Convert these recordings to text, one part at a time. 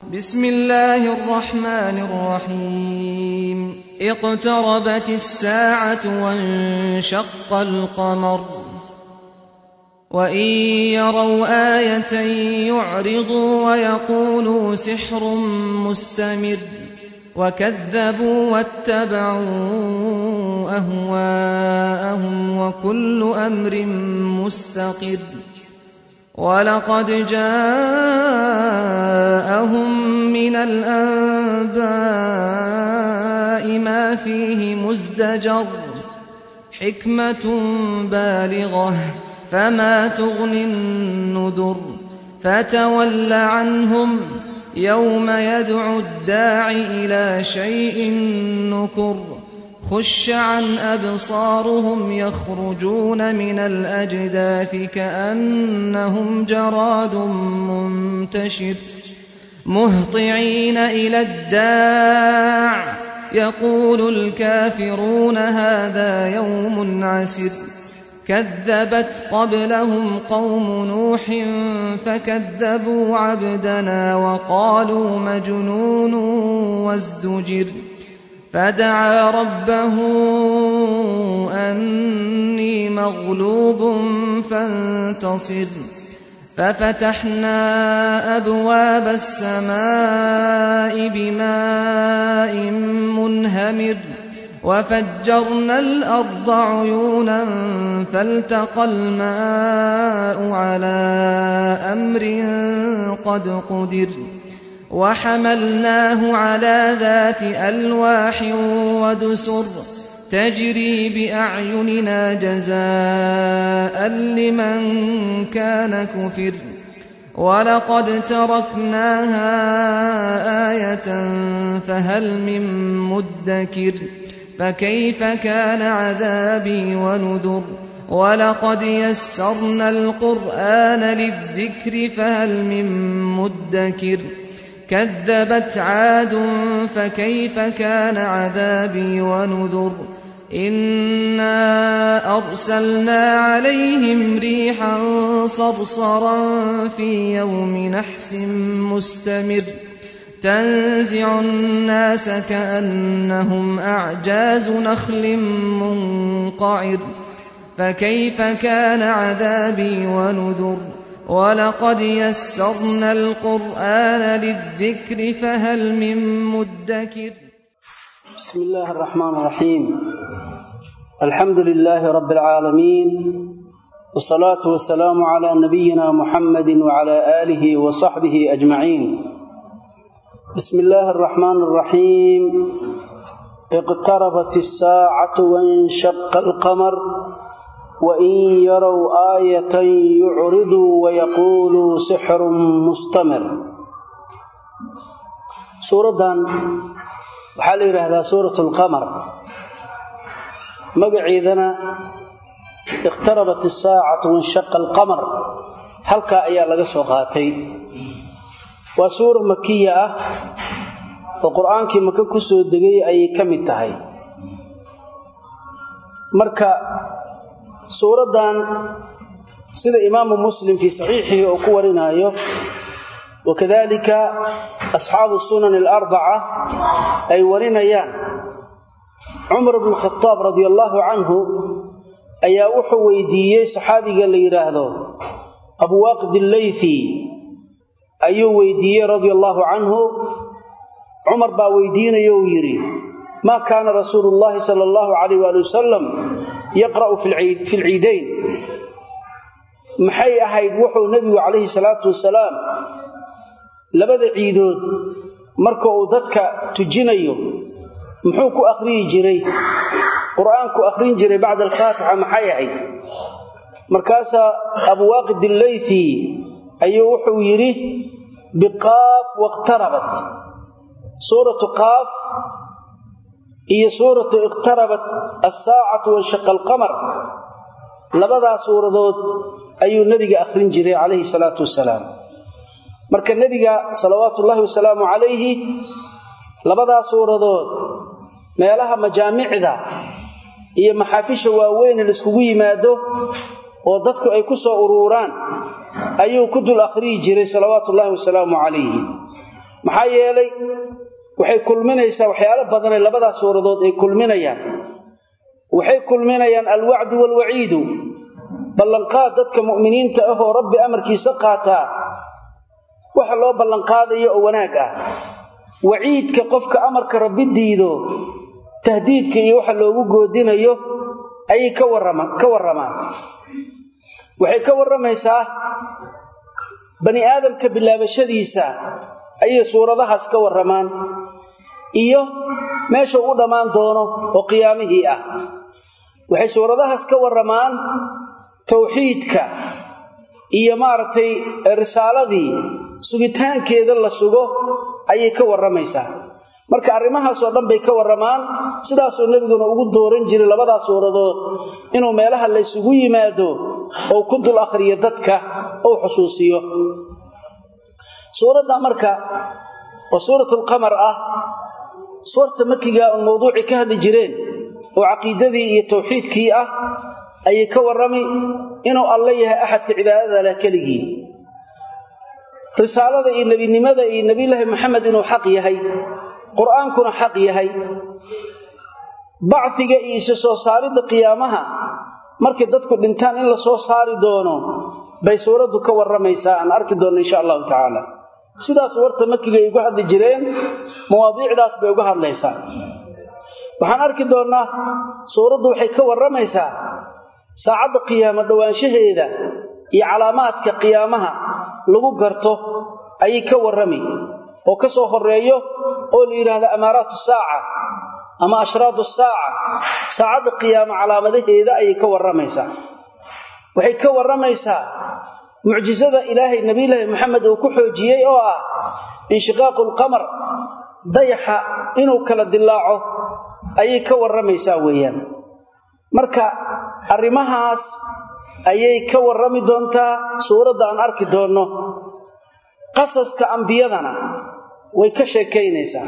بسم الله الرحمن الرحيم اقتربت الساعة وانشق القمر وإن يروا آية يعرضوا ويقولوا سحر مستمر وكذبوا واتبعوا أهواءهم وكل أمر مستقر ولقد جاءهم من الأنباء ما فيه مزدجر حكمة بالغة فما تغني النذر فتول عنهم يوم يدعو الداع إلى شيء نكر خش عن أبصارهم يخرجون من الأجداث كأنهم جراد منتشر مهطعين إلى الداع يقول الكافرون هذا يوم عسر كذبت قبلهم قوم نوح فكذبوا عبدنا وقالوا مجنون وازدجر فدعا ربه أني مغلوب فانتصر ففتحنا أبواب السماء بماء منهمر وفجرنا الأرض عيونا فالتقى الماء على أمر قد قدر وحملناه على ذات ألواح ودسر تجري بأعيننا جزاء لمن كان كفر ولقد تركناها آية فهل من مدكر فكيف كان عذابي ونذر ولقد يسرنا القرآن للذكر فهل من مدكر كذبت عاد فكيف كان عذابي ونذر إنا أرسلنا عليهم ريحا صرصرا في يوم نحس مستمر تنزع الناس كأنهم أعجاز نخل منقعر فكيف كان عذابي ونذر ولقد يسرنا القرآن للذكر فهل من مدكر بسم الله الرحمن الرحيم الحمد لله رب العالمين والصلاة والسلام على نبينا محمد وعلى آله وصحبه أجمعين بسم الله الرحمن الرحيم اقتربت الساعة وانشق القمر وإن يروا آية يعرضوا ويقولوا سحر مستمر سورة وحال هذا سورة القمر مقعيذنا اقتربت الساعة وانشق القمر حلقة أيها لقصوغاتي وسورة مكية وقرآن كما كسو الدقية أي كمتهي مركا suuradan sida imaamu muslim fi saxiixihi oo ku warinayo wakadalika asxaabu sunan al-arba'a ay warinayaan Umar ibn Khattab radiyallahu anhu ayaa wuxuu weydiiyay saxaabiga la yiraahdo Abu Waqid al-Laythi ayuu weydiiyay radiyallahu anhu Umar baa weydiinayo oo yiri ma kaana rasuulullaahi sallallahu alayhi wa sallam يقرأ في العيدين محي أحيد وحو النبي عليه الصلاة والسلام لبدا عيدود مركو ضدك تجينيو محوكو أخرين جري قرآنكو أخرين جري بعد الفاتحة محي أحيد مركاسا أبو واقد الليثي أي وحو يريه بقاف واقتربت سورة قاف هي سورة اقتربت الساعة وانشق القمر لبدا سورة دود أي النبي أخرين جري عليه الصلاة والسلام مركا النبي صلوات الله والسلام عليه لبدا سورة دود ما لها مجامع ذا هي محافش واوين الاسكوي ماده وددك أي كسو أروران أي كدو الأخرين جري صلوات الله والسلام عليه maxaa yeelay waxay kulminaysaa waxyaalo badan ee labadaas suuradood ay kulminayaan waxay kulminayaan alwa'd wal wa'iid ballanqaad dadka mu'miniinta ah oo rabbi amarkiisa qaata waxa loo ballanqaadayo oo wanaag ah wa'iidka qofka amarka rabbi diido tahdiidka iyo waxa loogu goodinayo ay ka waramaan waxay ka waramaysaa bani aadamka bilaabashadiisa ay suuradahaas ka waramaan iyo meesha uu dhamaan doono oo qiyaamihii ah waxay suuradahaas ka waramaan tawxiidka iyo maartay risaaladii sugitaankeeda la sugo ayay ka waramaysaa marka arrimahaas oo dhan bay ka waramaan sidaas oo nabiguna ugu dooran jiray labadaas suuradood inuu meelaha la isugu yimaado oo ku dul akhriyo dadka oo xusuusiyo suurada marka waa suuratul qamar ah suurta makiga oo mawduuci ka hadli jireen oo aqeedadii iyo tawxiidkii ah ay ka warami inuu Allah yahay ahadka cibaadada la kaligii risaalada iyo nabinimada iyo nabiilaha Muhammad inuu xaq yahay quraankuna xaq yahay bacsiga iyo soo saaridda qiyaamaha markii dadku dhintaan in la soo saari doono bay suuradu ka waramaysaa aan arki doono insha Allah ta'ala sidaas warta makiga ay ugu hadli jireen mawaadiicdaas bay uga hadlaysaa waxaan arki doonaa suuradu waxay ka waramaysaa saacada qiyaamada dhawaanshaheeda iyo calaamaadka qiyaamaha lagu garto ay ka warami oo ka soo horeeyo oo la yiraahdo amaaratu saaca ama ashraatu saaca saacada qiyaama calaamadaheeda ay ka waramaysaa waxay ka waramaysaa mucjizada ilaahay nabiilaha Muhammad uu ku xoojiyay oo ah inshiqaaqul qamar dayaxa inuu kala dilaaco ayay ka waramaysaa weeyaan marka arrimahaas ayay ka warami doontaa suurada aan arki doono qasaska anbiyadana way ka sheekeynaysaa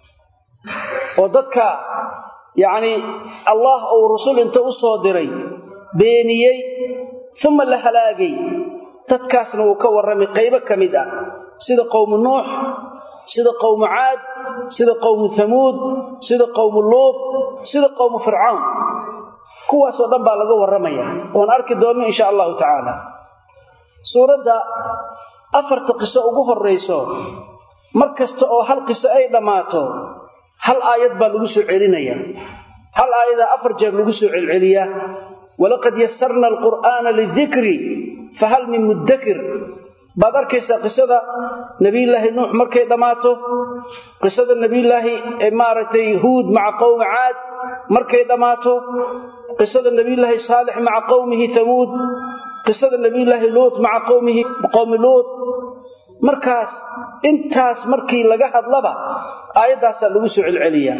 oo dadka yaani Allah oo rasuul inta u soo diray beeniyay thumma la halaagay dadkaasna uu ka warami qaybo kamid ah sida qowm nuux sida qowm aad sida qowm thamud sida qowm lut sida qowm fir'aun kuwaas oo dhan baa laga waramaya oo arki doono insha Allah ta'ala suurada afarta qiso ugu horeyso markasta oo hal qiso ay dhamaato hal aayad baa lagu soo celinaya hal aayada afar jeer lagu soo celceliya walaqad yassarna alqur'ana lidhikri fahal min mudakkir badarkaysa qisada nabiyullaahi nuux markay dhamaato qisada nabiyullaahi maaratay huud ma'a qowm aad markay dhamaato qisada nabiyullaahi saalix ma'a qowmihi thamud qisada nabiyullaahi lut ma'a qowmihi qowm lut markaas intaas markii laga hadlaba aayadaas lagu soo celceliyaa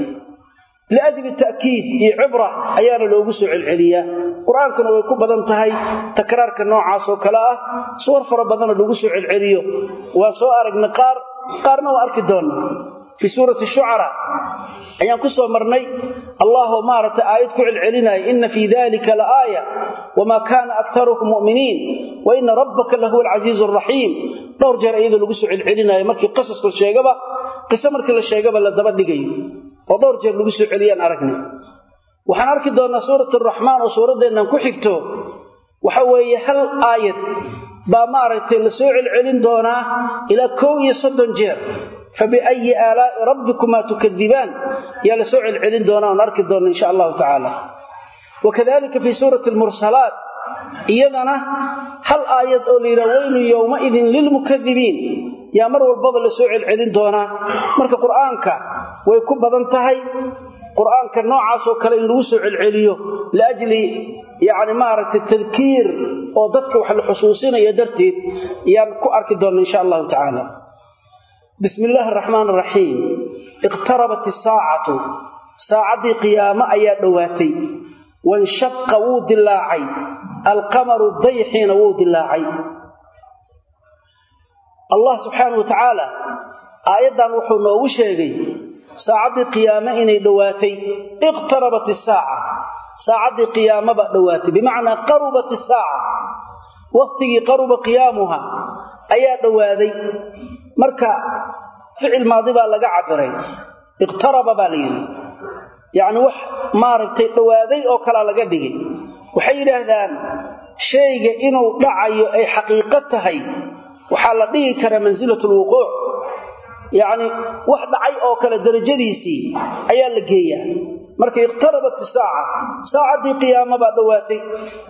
لأجل التأكيد عبرة أيانا لو بسوع العليا قرآن كانوا يكون بدن تهي تكرار كالنوع عاصو كلاء صور فربضان لو بسوع العليا وسؤال نقار قارنا وأركدون في سورة الشعراء أيام كسوة مرني الله مارت آيات فعل علينا إن في ذلك لآية وما كان أكثرهم مؤمنين وإن ربك لهو العزيز الرحيم دور جار أيضا لو بسوع العلينا يمركي قصص كل شيء قصة مركي للشيء للدبد لقيه ودور جير lagu soo celiyaan aragna waxaan arki doonaa suurada ar-rahmaan oo suuradeena ku xigto waxa weeye hal aayad ba maaragtay la soo celcelin doonaa ila 130 jeer fabi ayi ala rabbikuma tukadiban ya la soo celcelin doonaa aan arki doonaa insha Allah ta'ala وكذلك في سورة المرسلات iyadana hal aayad oo leeyahay waynu yawma idin lil mukaddibiin ya mar walba la soo celcelin doonaa marka quraanka way ku badan tahay quraanka noocaas oo kale in lagu soo celceliyo laajli yaani maaragtay tadkiir oo dadka wax la xusuusinayo darteed yaan ku arki doonaa insha Allah ta'ala bismillaahir rahmaanir rahiim iqtarabat as-saa'atu saa'adi qiyaama ayaa dhawaatay وانشق وود اللاعي القمر ضيحين وود اللاعي الله سبحانه وتعالى آيادان وحو نوغو شيغي ساعدي قيامة إني دواتي اقتربت الساعة ساعدي قيامة دواتي بمعنى قربت الساعة وقتي قرب قيامها أيا دواتي مركا ficil maadi baa laga cabiray iqtaraba baa la yiri yani wax maaragtay dhawaaday oo kala laga dhigay waxay yiraahdaan shayga inuu dhacayo ay xaqiiqo tahay waxa la dhigi karaa manzilatul wuquu' yani wax dhacay oo kala darajadiisii ayaa la geeyaa markay iqtarabat saacadii qiyaamada dhawaatay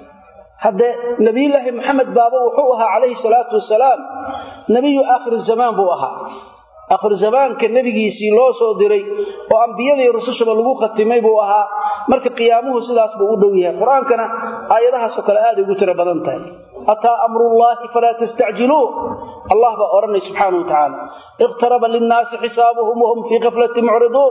hada nabiyullaahi maxamed baaba wuxuu ahaa calayhi salaatu wasalaam nabiyu aakhir zaman buu ahaa aakhir zamaanka nabigiisii loo soo diray oo anbiyada iyo rasushaba lagu qatimay buu ahaa marka qiyaamuhu sidaas buu u dhow yahay quraankana aayadahaas oo kale aad ugu tira badan tahay ataa amrullaahi fala tastacjilu allah ba oranay subhanahu wa ta'ala iqtaraba lin-naasi hisaabuhum wa hum fi ghaflatin mu'ridun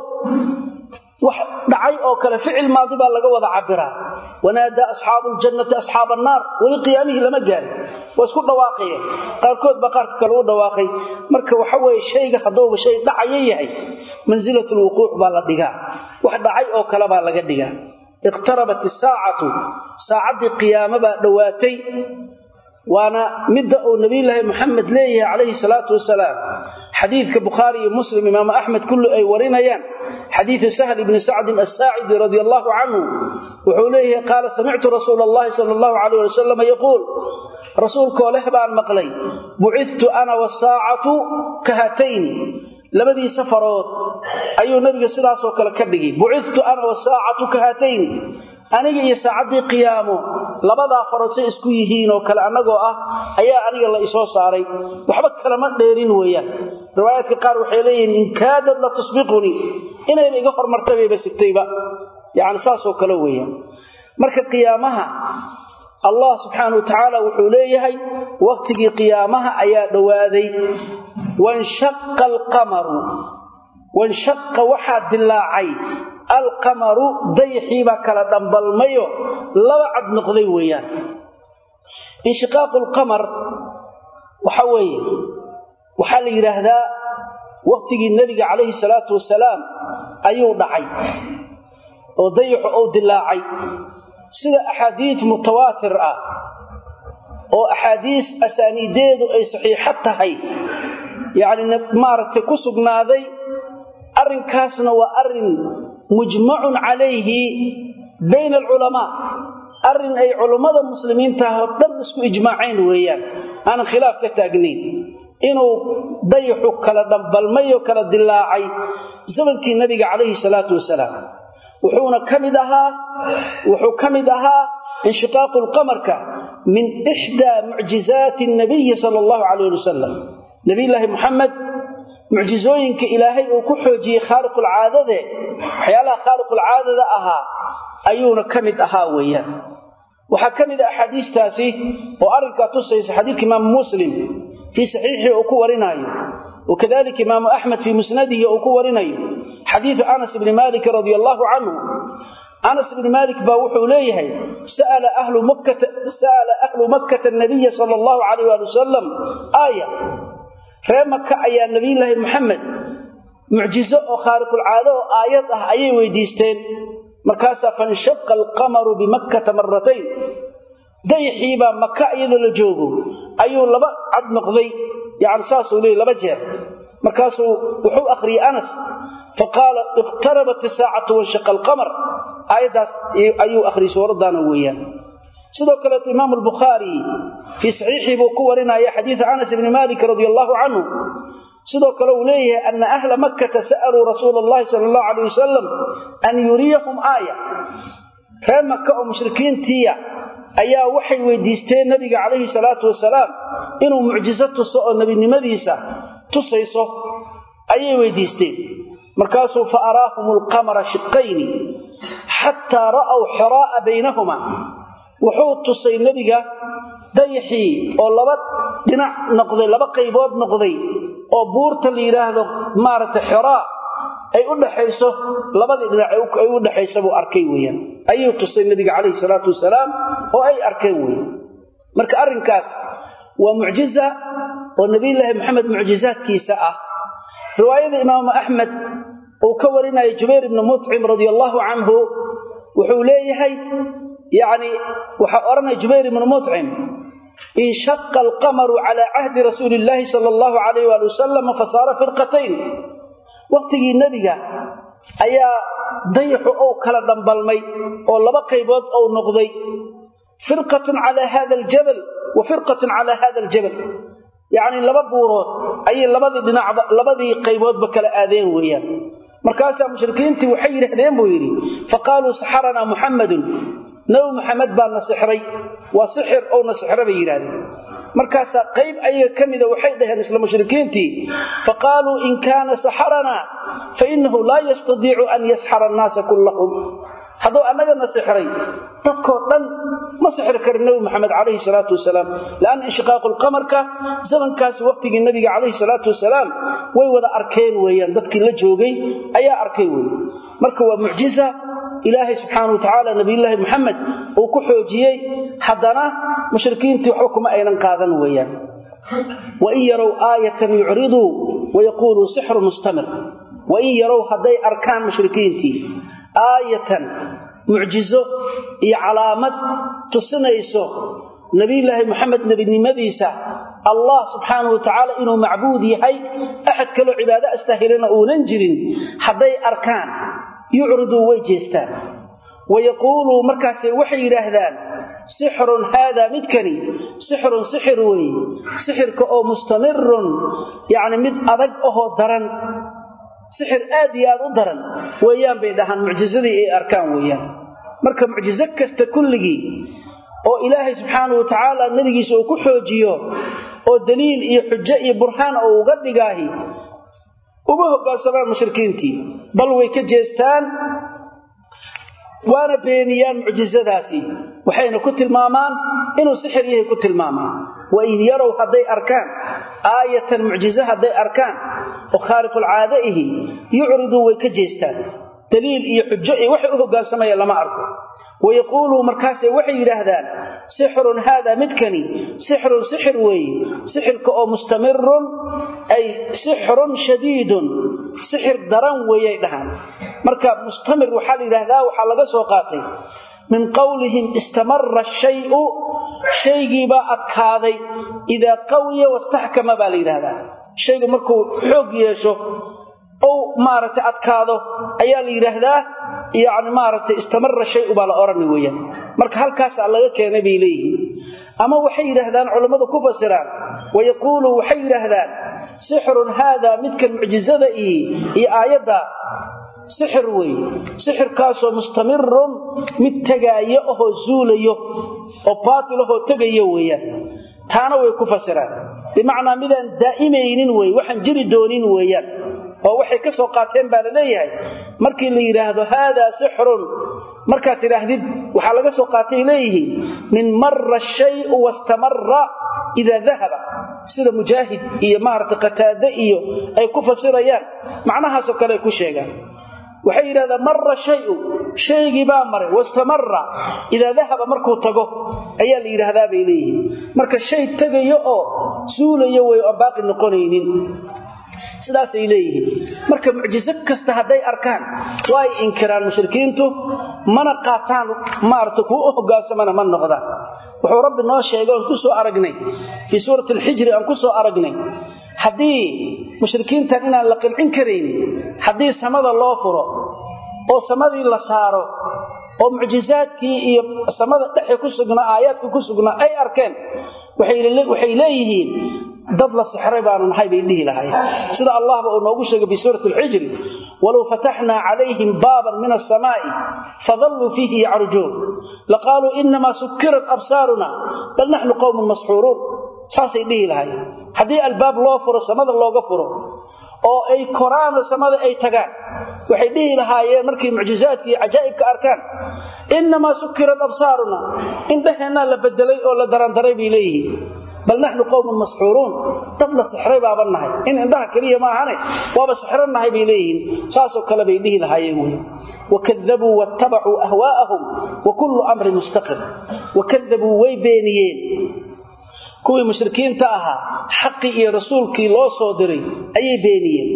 wax dhacay oo kale ficil maadi baa laga wada cabiraa wanaada ashaabul jannati ashaaban naar wali qiyaamihi lama gaari wasku dhawaaqay qaarkood ba qaar kale u dhawaaqay marka waxa way shayga hadoo shay dhacay yahay manzilatul wuquu' baa la dhigaa wax dhacay oo kale baa laga dhigaa iqtarabat as-saa'atu saa'adii qiyaamada dhawaatay وانا مدة نبي الله محمد ليه عليه الصلاة والسلام حديث كبخاري ومسلم إمام أحمد كل أي ورينيان حديث سهل بن سعد الساعدي رضي الله عنه وحوليه قال سمعت رسول الله صلى الله عليه وسلم يقول رسولك ولهب عن مقلي بعثت أنا والساعة كهاتين لماذا سفرات أي نبي صلاة وكلا كدقي بعثت أنا والساعة كهاتين aniga iyo saacadii qiyaamo labada farasay isku yihiin oo kala anagoo ah ayaa aniga la isoo saaray waxba kala ma dheerin weeyaan riwaayadka qaar waxay leeyihiin in kaadad la tusbiquni inay iga hormartay bay sigtayba yaani saasoo kala weeyaan marka qiyaamaha Allah subhanahu wa ta'ala wuxuu leeyahay waqtigii qiyaamaha ayaa dhawaaday wan shaqqa al-qamaru wan shaqqa waxa dilaacay القمر ضيحي بكلا دنبلميو لبا عد نقدي ويان انشقاق القمر وحوي وحال يراهدا وقتي النبي عليه الصلاه والسلام ايو دحي او ضيح او دلاعي سida احاديث متواتر او احاديث اسانيديد اي صحيحه تahay يعني مارته كسغناداي arrinkaasna waa arrin mujma'un alayhi بين العلماء arrin ay culimada muslimiinta dhan isku ijmaaceen weeyaan aan khilaaf ka taagnayn inuu dayxu kala dambalmayo kala dilaacay zamankii nabiga kaleey salaatu wasalaam wuxuuna kamid ahaa inshiqaaqul qamarka min ihda mu'jizati an-nabiy sallallahu alayhi wasallam nabiyaha muhammad معجزooyinka ilaahay uu ku xoojiyay khaariqul caadade waxyaalaha khaariqul caadada aha ayuuna kamid ahaa weeyaan waxa kamid ah xadiistaasi oo arinka tusaysa xadiiska Imam Muslim fi sahihi uu ku warinayo وكذلك إمام أحمد في مسنده uu ku warinayo حديث أنس بن مالك رضي الله عنه أنس بن مالك باوحو ليه سأل أهل مكة النبي صلى الله عليه وسلم آية رمك أي النبي الله محمد معجزة خارق العادة وآيات أي ويديستين مركاسة فانشق القمر بمكة مرتين ديحيبا مكة أيضا لجوبه أيو لبا عد نقضي يعني ساسو ليه لبا جير مركاسو وحو أخري أنس فقال اقتربت الساعة وانشق القمر آيات أيو أخري سوردان ويان sidoo kale Imam al-Bukhari fi sahihi buu ku warinaya hadith Anas ibn Malik radiyallahu anhu sidoo kale uu leeyahay anna ahla makkah sa'alu Rasulullah sallallahu alayhi wasallam an yuriyahum aya kama ka mushrikiintiya ayaa waxay weydiisteen nabiga kaleey salaatu wasalaam inuu mu'jizatu soo nabinimadiisa tusayso ayay weydiisteen markaasuu fa araahumul qamara shiqqayn hatta ra'aw hiraa baynahuma wuxuu tusay nabiga dayxi oo laba dhinac noqday laba qaybood noqday oo buurta la yiraahdo maarta Hiraa ay u dhaxayso labada dhinac ay u dhaxayso buu arkay weeyaan ayuu tusay nabiga kaleey salaatu wasalaam oo ay arkeen weeyaan marka arrinkaas waa mu'jiza oo nabiga Muhammad mu'jizaadkiisa ah riwaayada Imam Ahmad oo ka warinaya Jubayr ibn Mut'im radiyallahu anhu wuxuu leeyahay يعني waxa oranay Jubayr ibn Mut'im انشق القمر على عهد رسول الله صلى الله عليه وآله وسلم فصار فرقتين وقتي النبي أيا ضيح أو كلا دنبلمي أو لبا قيبود أو نقضي فرقة على هذا الجبل وفرقة على هذا الجبل يعني لبا بورود أي لبدي قيبود بكلا آذين ويان مركاسا مشركينتي وحي رهدين بويري فقالوا سحرنا محمد نو محمد بان سحري وسحر أو نسحر بيران مركاسا قيب أي كمدة وحي دهن إسلام مشركينتي فقالوا إن كان سحرنا فإنه لا يستطيع أن يسحر الناس كلهم هذا أننا سحري تذكر ما سحر كرنو محمد عليه الصلاة والسلام لأن انشقاق القمر زمن كاس وقت النبي عليه الصلاة والسلام ويوضع أركين ويان ذاتك اللجوغي أي أركين ويان مركوا معجزة إلهي سبحانه وتعالى نبي الله محمد وكحوجيي حدنا مشركين تحكم أين قاذن ويان وإن يروا آية يعرضوا ويقولوا سحر مستمر وإن يروا هذي أركان مشركين آية معجزة هي علامة تسنيسو نبي الله محمد نبي نمديسة الله سبحانه وتعالى إنه معبود يحي أحد كله عبادة استهلنا وننجرين حدي أركان يعرضوا ويجيستان ويقولوا مركز وحي رهذان سحر هذا مدكني سحر وي سحر كأو مستمر يعني مد أضقه درن سحر آدياد درن ويان بيدهان معجزتي أركان ويان مركب معجزة كست كلغي oo ilaahay subhanahu wa ta'ala nabigiisa uu ku xoojiyo oo daliil iyo xujo iyo burhaan oo uga dhigaahi ugu hoggaansamaan mushrikiintii bal way ka jeestaan waana beeniyaan mucjizadaasi waxayna ku tilmaamaan inuu sixir yahay ku tilmaamaan wa in yaraw haday arkaan aayatan mucjiza haday arkaan oo khaariqul aadaihi yu'ridu way ka jeestaan daliil iyo xujo iyo wax u hoggaansamaya lama arko ويقولوا مركاسي وحي يراهدان سحر هذا مدكني سحر وي سحر كأو مستمر أي سحر شديد سحر درن ويدهان مركب مستمر وحال يراهدا وحال لغا سو قاتي من قولهم استمر الشيء شيء با ادكاداي اذا قوي واستحكم باليراهدا شيء مركو خوغ ييشو أو مارت أتكاده أيال يرهده يعني مارت استمر الشيء بالأورن ويا مرك هالكاس الله يكين بيليه أما وحي رهدان علماء كفسران ويقولوا وحي رهدان سحر هذا مثل المعجزة إي آيات سحر وي سحر كاسو مستمر متجايئه زوليه وباطله تجايه ويا تانا ويكفسران بمعنى مدن دائمين وي وحن جري دونين ويا ووحي كسو قاتين baa leeyahay markii la yiraahdo hada sihrun marka tiraahdid waxa laga soo qaatay leeyahay min marra shay wastamarra idha dhahaba sida mujaahid iyo maarta qataada iyo ay ku fasirayaan macnahaas oo kale ku sheegaan waxay yiraahdaan marra shaygi baa maray wastamarra idha dhahaba markuu tago ayaa la yiraahdaa bay leeyahay marka shay tagayo oo suulayo way oo baaqi noqonaynin sidaas ay leeyihiin marka mucjizo kasta haday arkaan way inkiraan mushrikiintu mana qaataan maarta ku hoggaansamana ma noqdaan wuxuu rabbi noo sheegay ku soo aragnay fi suurat al-hijr aan ku soo aragnay hadii mushrikiinta inaan la qilcin kareyn hadii samada loo furo oo samadii la saaro oo mucjizaadkii iyo samada dhexe ku sugnaa aayaadka ku sugnaa ay arkeen waxay leeyihiin dad la sixray baan nahay bay dhihi lahayn sida Allah baa noogu sheegay bi suurat al-hijr walaw fatahna alayhim baban min as-samaa'i fadallu fihi ya'rujun laqalu inma sukkirat absaruna bal nahnu qawmun mas'hurun saasay dhihi lahayn hadii albaab loo furo samada looga furo oo ay koraan samada ay tagaan waxay dhihi lahaayeen markii mucjizaadkii ajaa'ibka arkaan inma sukkirat absaruna indahana la bedelay oo la darandaray biilayhi بل نحن قوم مسحورون تطلع سحري بابناهي إن عندها كلية ما هني وابا سحرناهي بإليهن ساسو كلا بإليه لهايهون وكذبوا واتبعوا أهواءهم وكل أمر مستقر وكذبوا ويبينيين كوي مشركين تاها حقي رسولك لا صادري أي بينيين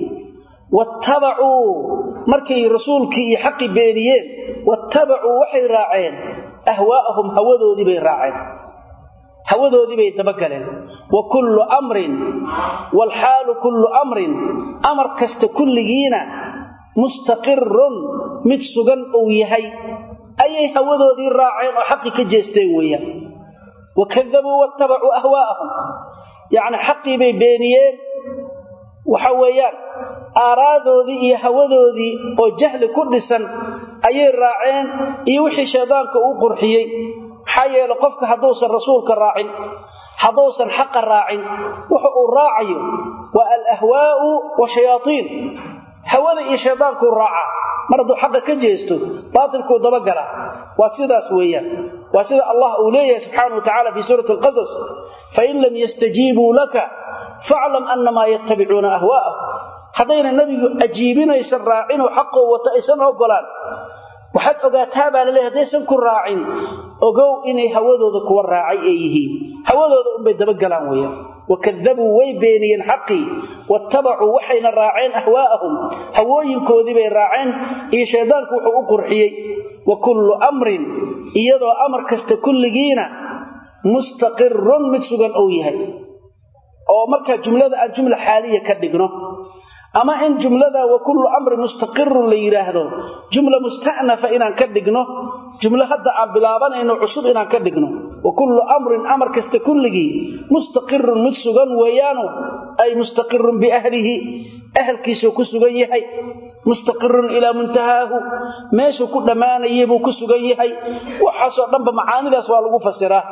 واتبعوا مركي رسولك حقي بينيين واتبعوا وحي راعين أهواءهم هوذو دي بين راعين hawadoodii bay dabagaleen wa kullu amrin wal halu kullu amrin amar kasta kulligiina mustaqirrun mid sugan oo yahay ayay hawadoodii raaceen oo xaqi ka jeesteen weeyaan wakadabu wattabu ahwaa'ahum yaani xaqi bay beeniyeen waxa weeyaan aaraadoodii iyo hawadoodii oo jahli ku dhisan ayay raaceen iyo wixii shaydaanka uu qurxiyay xayeel qofka haduusan rasuulka raacin haduusan xaq raacin wuxuu uu raacayo wa al ahwaa'u wa shayatiin hawada iyo shaydaanku raaca maradu xaq ka jeesto baatilku daba gala waa sidaas weeyaan waa sida Allah uu leeyahay subhanahu wa ta'ala fi surah al-qasas fa in lam yastajibu laka fa'lam annama yattabi'una ahwaa'ahum hadayna nabigu ajiibinaysan raacin oo xaq wata aysan ogolaan waxaad ogaataa baa leeyahay hadaysan ku raacin ogow inay hawadooda ku raacay ay yihiin hawadooda un bay daba galaan weeyaan wakadabu way beeniyeen xaqi wattabu waxayna raaceen ahwaa'ahum hawooyinkoodii bay raaceen iyo shaydaanku wuxuu u qurxiyay wa kullu amrin iyadoo amar kasta kulligiina mustaqirrun mid sugan oo yahay oo marka jumlada aan jumla xaaliya ka dhigno ama in jumlada wa kullu amri mustaqirrun la yiraahdo jumla musta'nafa inaan ka dhigno jumla hadda aan bilaabanayno cusub inaan ka dhigno wa kullu amrin amar kasta kulligi mustaqirrun mid sugan weeyaano ay mustaqirrun bi ahlihi ahlkiisu ku sugan yahay mustaqirrun ila muntahaahu meeshu ku dhamaanayay buu ku sugan yahay waxa soo dhanba macaanidaas waa lagu fasiraa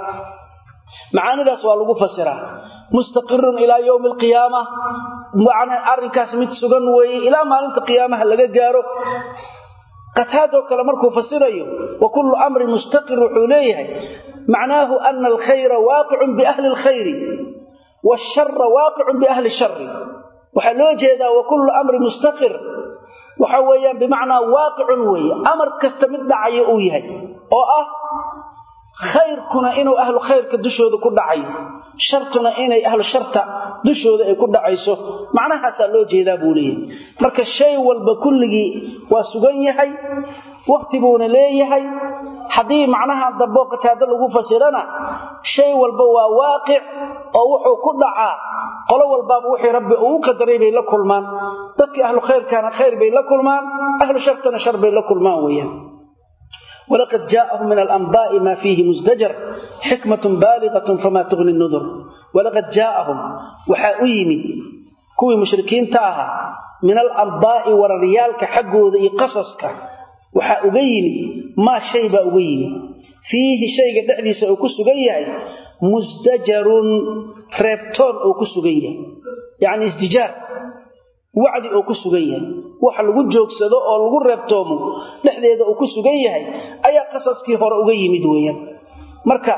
mustaqirrun ila yawm al-qiyamah macna arrinkaas mid sugan weey ila maalinta qiyaamaha laga gaaro qataado kala markuu fasirayo wa kullu amri mustaqir huleeyahay macnaahu anna al-khayra waqi'un bi ahli al-khayr wash-sharra waqi'un bi ahli ash-sharr waxa loo jeedaa wa kullu amri mustaqir waxa weeyaan bimaana waqi'un weey amar kasta mid dhacayo uu yahay oo ah khayrkuna inuu ahlu khayrka dushooda ku dhacayo shartuna inay ahlu sharta dushooda ay ku dhacayso macnahaas loo jeedaa buu leeyahay marka shay walba kulligi waa sugan yahay waqti buu leeyahay hadii macnaha dabooqataada lagu fasirana shay walba waa waaqi' oo wuxuu ku dhacaa qolo walba wixii rabbi uu qadaray bay la kulmaan dadkii ahlu khayrkana khayr bay la kulmaan ahlu shartana shar bay la kulmaan weeyaan ولقد جاءهم من الأنباء ما فيه مزدجر حكمة بالغة فما تغني النذر ولقد جاءهم وحاويمي كوي مشركين تاها من الأنباء والريالك حقه ذي قصصك وحاويمي ما شيء بأويمي فيه شيء دعلي سأكسو قيهي مزدجر ريبتون أكسو قيهي يعني ازدجار wacdi oo ku sugan yahay waxa lagu joogsado oo lagu reebtoomo dhexdeeda oo ku sugan yahay ayaa qasaskii hore uga yimid weeyaan marka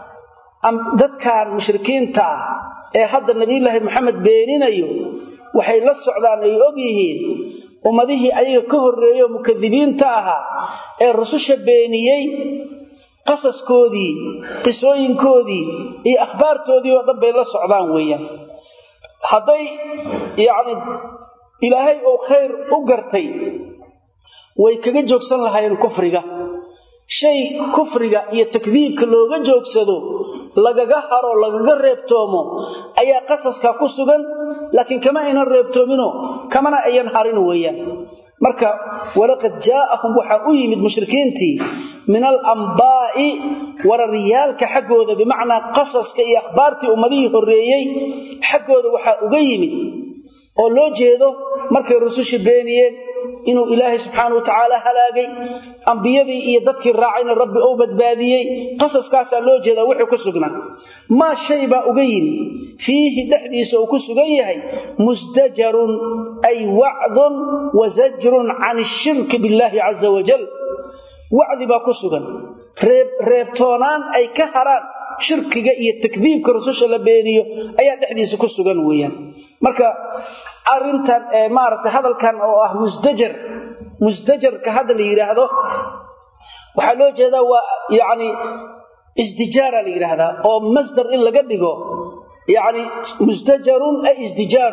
dadkan mushrikiinta ee hadda nabi ilaahi maxamed beeninayo waxay la socdaan ay og yihiin ummadihii ayaga ka horeeyo mukadibiinta aha ee rususha beeniyay qasaskoodii qisooyinkoodii iyo akhbaartoodii oo dhan bay la socdaan weeyaan haday yaani ilaahay oo khayr u gartay way kaga joogsan lahaayeen kufriga shay kufriga iyo takdiibka looga joogsado lagaga haro lagaga reebtoomo ayaa qasaska ku sugan laakiin kama aynan reebtoomino kamana ayan harin weeyaan marka walaqad jaa'ahum waxa u yimid mushrikiintii min al-anbaa'i warariyalka xaqooda bimaana qasaska iyo akhbaartii ummadii horeeyay xaqooda waxa uga yimid oo loo jeedo markay rusushi beeniyeen inuu ilaahay subhanahu wa ta'ala halaagay anbiyadii iyo dadkii raacayna rabbi oo badbaadiyay qasaskaas loo jeeda wuxuu ku sugnaa ma shay ba uga yimid fihi dhaxdiisa oo ku sugan yahay musdajarun ay wa'dun wa zajrun 'an ash-shirk billahi 'azza wa jalla wa'di ba ku sugan reebtoonaan ay ka haraan shirkiga iyo takdiibka rususha la beeniyo ayaa dhaxdiisa ku sugan weeyaan marka arintan maarta hadalkan oo ah musdajar ka hadal yiraahdo waxa loo jeedaa waa yaani isdijaara la yiraahdaa oo masdar in laga dhigo yaani musdajarun ay isdijarun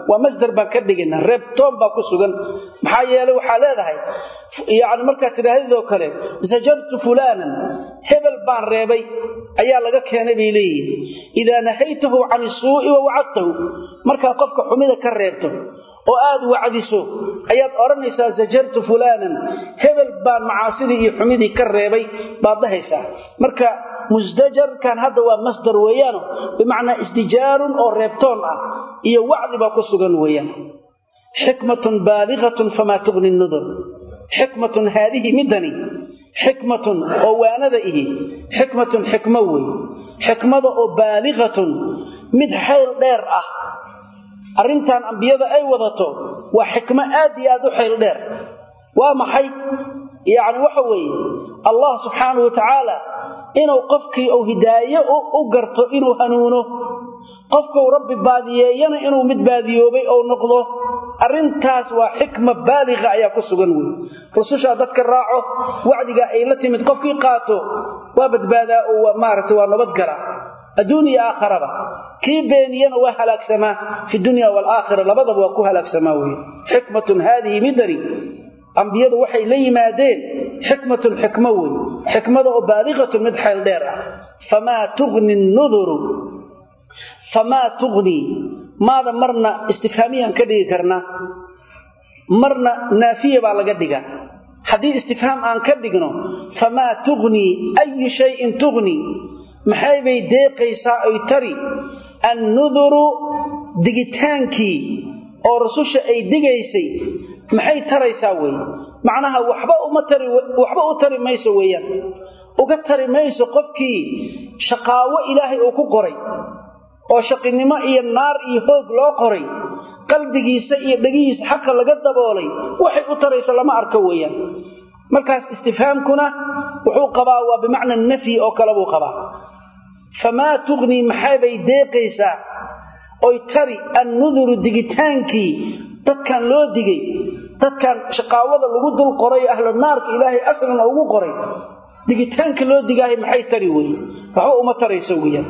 ومصدر بكدغنا ربطون با كسغن maxaa yeelay waxa leedahay yaani marka tiraahdo kale zajartu fulanan hebel baan reebay ayaa laga keenay biilay ida nahaytuhu an suu'i wa wa'adtuhu marka qofka xumida ka reebto oo aad wacdiso ayaad oranaysaa zajartu fulanan hebel baan macaasidi iyo xumidii ka reebay baad dhahaysaa marka مزدجر كان هذا هو مصدر ويانه بمعنى استجار أو ربطون إيه وعد باكسوغن ويانه حكمة بالغة فما تغني النذر حكمة هذه مدني حكمة أو واندئه حكمة حكمة أو بالغة مد حيل دير أرنتان أنبياء أي وضطو وحكمة آدي آدو حيل دير وما حي يعني وحوي الله سبحانه وتعالى inuu qofkii oo hidaayo u garto inuu hanuuno qofka rabbi baadiyayna inuu mid baadiyoobay oo noqdo arintaas waa xikma baaliga ayaa ku sugan weey rususha dadka raaco wacdiga ay la timid qofkii qaato waa badbaada oo maartay waa nabad gara adduunyo aakhiraba kii beeniyana waa halaagsama fi dunya wal aakhirah labadaba waa ku halaagsama weey xikmatun hadhihi midari أنبياء وحي لي مادين حكمة وي حكمة بالغة مدحل ديرة فما تغني النذر فما تغني ماذا مرنا استفهاميا كده كرنا مرنا نافية بالغدقة حديث استفهام عن كدقنا فما تغني أي شيء تغني محايبي ديقي ساعي تري النذر دقتانكي أو رسوش أي دقيسي maxay taraysaa way macnaha waxba u tari mayso weeyaan uga tari mayso qofkii shaqaawo ilaahay uu ku qoray oo shaqinimo iyo naar iyo hoog loo qoray qalbigiisa iyo dhagihiisa xaq laga daboolay waxay u taraysaa lama arko weeyaan markaas istifhaamkuna wuxuu qabaa waa bimaana nafi oo kala buu qabaa fama tughni maxay deeqaysaa oo tari an-nudhur digitaanki dadkan loo digay dadkan shaqaawada lagu dul qoray ahlu naarka ilaahay aslan ugu qoray digitaanka loo digaay maxay tari weey waxa uma tarayso weeyaan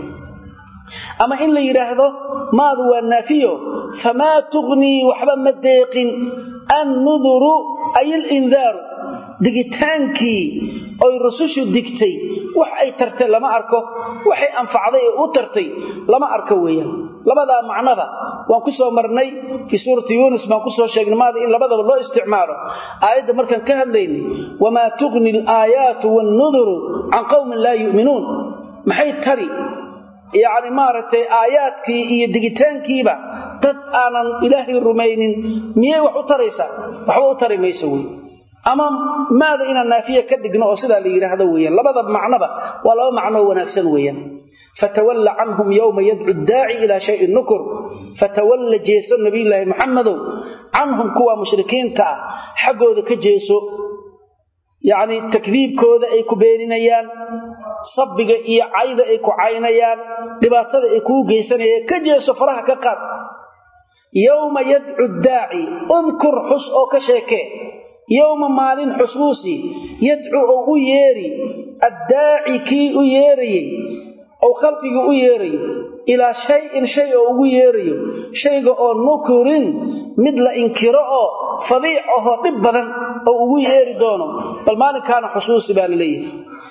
ama in la yiraahdo maadu waa naafiyo fama tughni waxba madeeqin an-nudhuru ay al-inzar digitaanki oo rusushu digtay wax ay tartay lama arko waxay anfacday oo u tartay lama arko weeyaan labada macnada waan ku soo marnay fi suurati yunus ma ku soo sheegnay maada in labadaba loo isticmaalo aayada markan ka hadlaynay wama tughni al-ayatu wan-nudhuru an qawmin la yu'minun maxay tari yaani maartay aayaadkii iyo digitaankiiba dad aanan ilaahay rumaynin miyay wax u taraysa waxba u tari mayso weey ama maada ina naafiya ka digno oo sida la yiraahdo weeyaan labada macnaba waa laba macno wanaagsan weeyaan فتولى عنهم يوم يدعو الداعي إلى شيء النكر فتولى جيسو النبي الله محمد عنهم كوا مشركين تا حقوا ذا كجيسو يعني التكذيب كوذا أي كبيرينيان صبق أي عايدة أي كعينيان لباطة أي كوغيسان كجيسو فرح كقات يوم يدعو الداعي اذكر حسء كشيكي يوم مالين حسوسي يدعو ييري الداعي كي ييري أو خلقه ييري إلى شيء أو ييري شيء أو نكر مثل إنكراء فضيعه طبعا أو ييري دونه بل ما كان حسوسي بالليه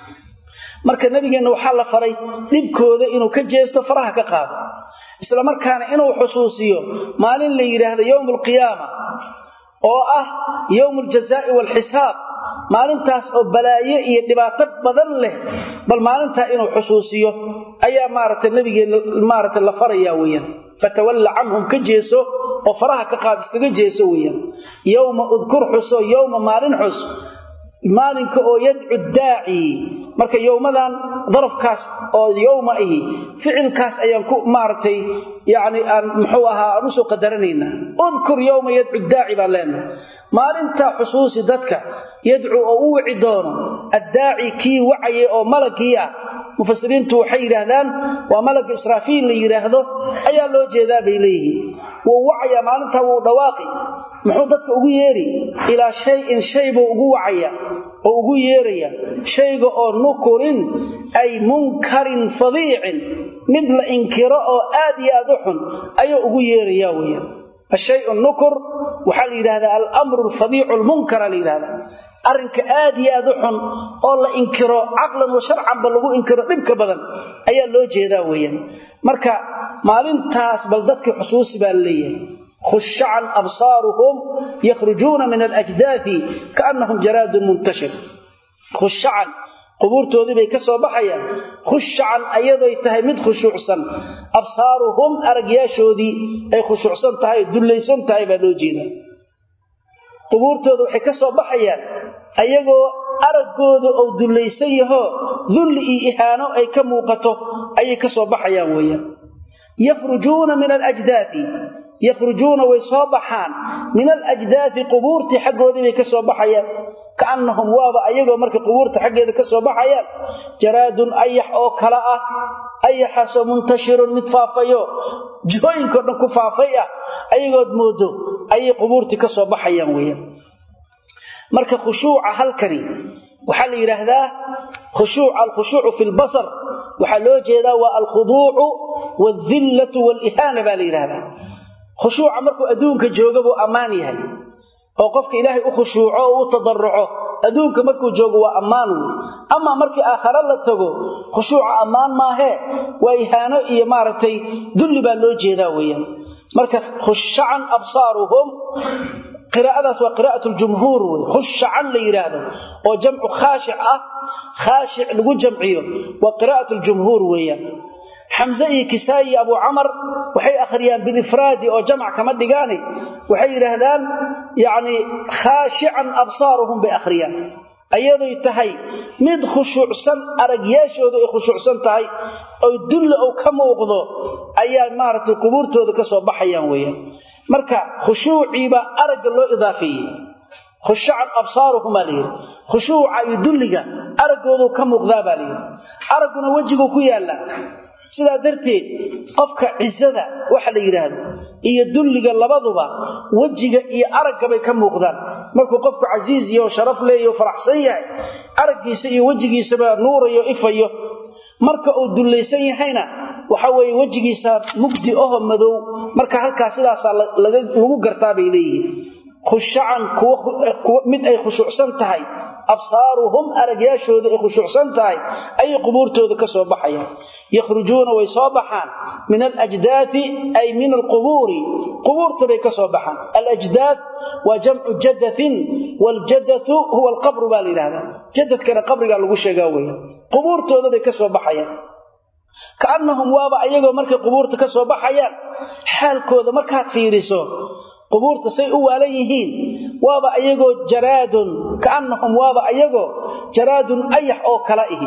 marka nabigeena waxa la faray dibkooda inuu ka jeesto faraha ka qaado isla markaana inuu xusuusiyo maalin la yiraahdo yawmul qiyaama oo ah yawmul jazaa'i wal hisaab maalintaas oo balaaye iyo dhibaato badan leh bal maalinta inuu xusuusiyo ayaa maartay nabigeena maartay la faraya weeyaan fatawalla anhum ka jeeso oo faraha ka qaado iskaga jeeso weeyaan yawma udkur xuso yawma maalin xus maalinka oo yad'u daa'i marka yawmadan darafkaas oo yawma ay ficilkaas ayaan ku maartay yaani aan muxuu ahaa aanu soo qadaranayna udkur yawma yad'u daa'i balana maalinta xusuusi dadka yad'u oo u wici doono ad-daa'i ki wacay oo malakiya mufassiriintu waxay yiraahdaan waa malag israafiil la yiraahdo ayaa loo jeedaa bay leeyihiin oo wacaya maalinta uu dhawaaqi muxuu dadka ugu yeeri ila shay buu ugu wacaya oo ugu yeeraya shayga oo nukurin ay munkarin fadiicin midla inkira oo aad iyo aad u xun ayuu ugu yeeraya weeyaan الشيء النكر وحال هذا الأمر الفظيع المنكر لهذا أرنك آدي أدحن الله إنكره عقلا وشرعا بلغو إنكره ربك بدن أي اللو جيدا ويا مركا مالين تاس بلدتك حسوس بالليه خشعا أبصارهم يخرجون من الأجداث كأنهم جراد منتشر خشعا قبورتودي bay ka soo baxayaan khushan ayaday tahay mid khushuucsan absaaruhum aragyaashoodii ay khushuucsan tahay dulaysan tahay baa loo jeedaa qubuurtooda waxay ka soo baxayaan ayagoo aragooda oo dulaysan yaho dhulli iyo ihaano ay ka muuqato ayay ka soo baxayaan weeyaan yakhrujuuna min al-ajdathi yakhrujuuna way soo baxaan min al-ajdathi qubuurti xagoodii bay ka soo baxayaan كأنهم وابا أيغو مركي قبورتا حقيدا كسو بحيان جراد أيح أو كلاء أيح سو منتشر متفافيو جوين كورن كفافيا أيغو دمودو أي قبورتي كسو بحيان ويان مركي خشوع هالكري وحال يرهده الخشوع في البصر وحالو جيدا والخضوع والذلة والإهانة باليرهده خشوع مركو أدونك جوغبو أماني هاي oo qofka ilaahay u khushuuco oo u tadarruco adduunka markuu joogo waa amaan ama markii aakhira la tago khushuuca amaan ma ahe waa ihaano iyo maartay dulli baa loo jeedaa weeyaan marka khushan absaaruhum qiraa'adaas waa qiraa'atul jumhuur khushan la yiraahdo oo jamcu khashi' lagu jamciyo waa qiraa'atul jumhuur weeyaan حمزة كسائي أبو عمر وحي أخريان بالإفراد أو جمع كما دقاني وحي رهدان يعني خاشعا أبصارهم بأخريان أيضا يتهي مد خشوع سن أرقياش وذو خشوع سن تهي أو يدل أو كما وقضو أيام مارة القبور تهدو كسو بحيان ويا مركا خشوعي با أرق الله إضافي خشعا أبصارهم ليه خشوع يدلق أرق وذو كما وقضابا ليه أرقنا وجهه كيالا sidaa darteed qofka cizada waxa la yiraahdo iyo dulliga labaduba wajiga iyo aragga bay ka muuqdaan markuu qofku aziz iyo sharaf leeyo faraxsan yahay araggiisa iyo wajigiisa baa nuurayo ifayo marka uu dullaysan yahayna waxa weeye wajigiisa mugdi oo madow marka halkaas sidaas lagu gartaa bay leeyihiin khushan kuwa mid ay khushuucsan tahay أبصارهم أرجاشود إخشوع سنتاي أي قبورتود كسو بحيا يخرجون ويصابحان من الأجداث أي من القبور قبور تبي كسو بحان الأجداث وجمع جدث والجدث هو القبر بالي هذا جدث كان قبر قال له شيغاوي قبورتود بي كسو بحيا كأنهم وابا أيغو مركي قبورت كسو بحيا حالكود مركا فيريسو قبورت سي أوليهين وابا أيغو جراد كأنهم وابا أيغو جراد أيح أو كلائه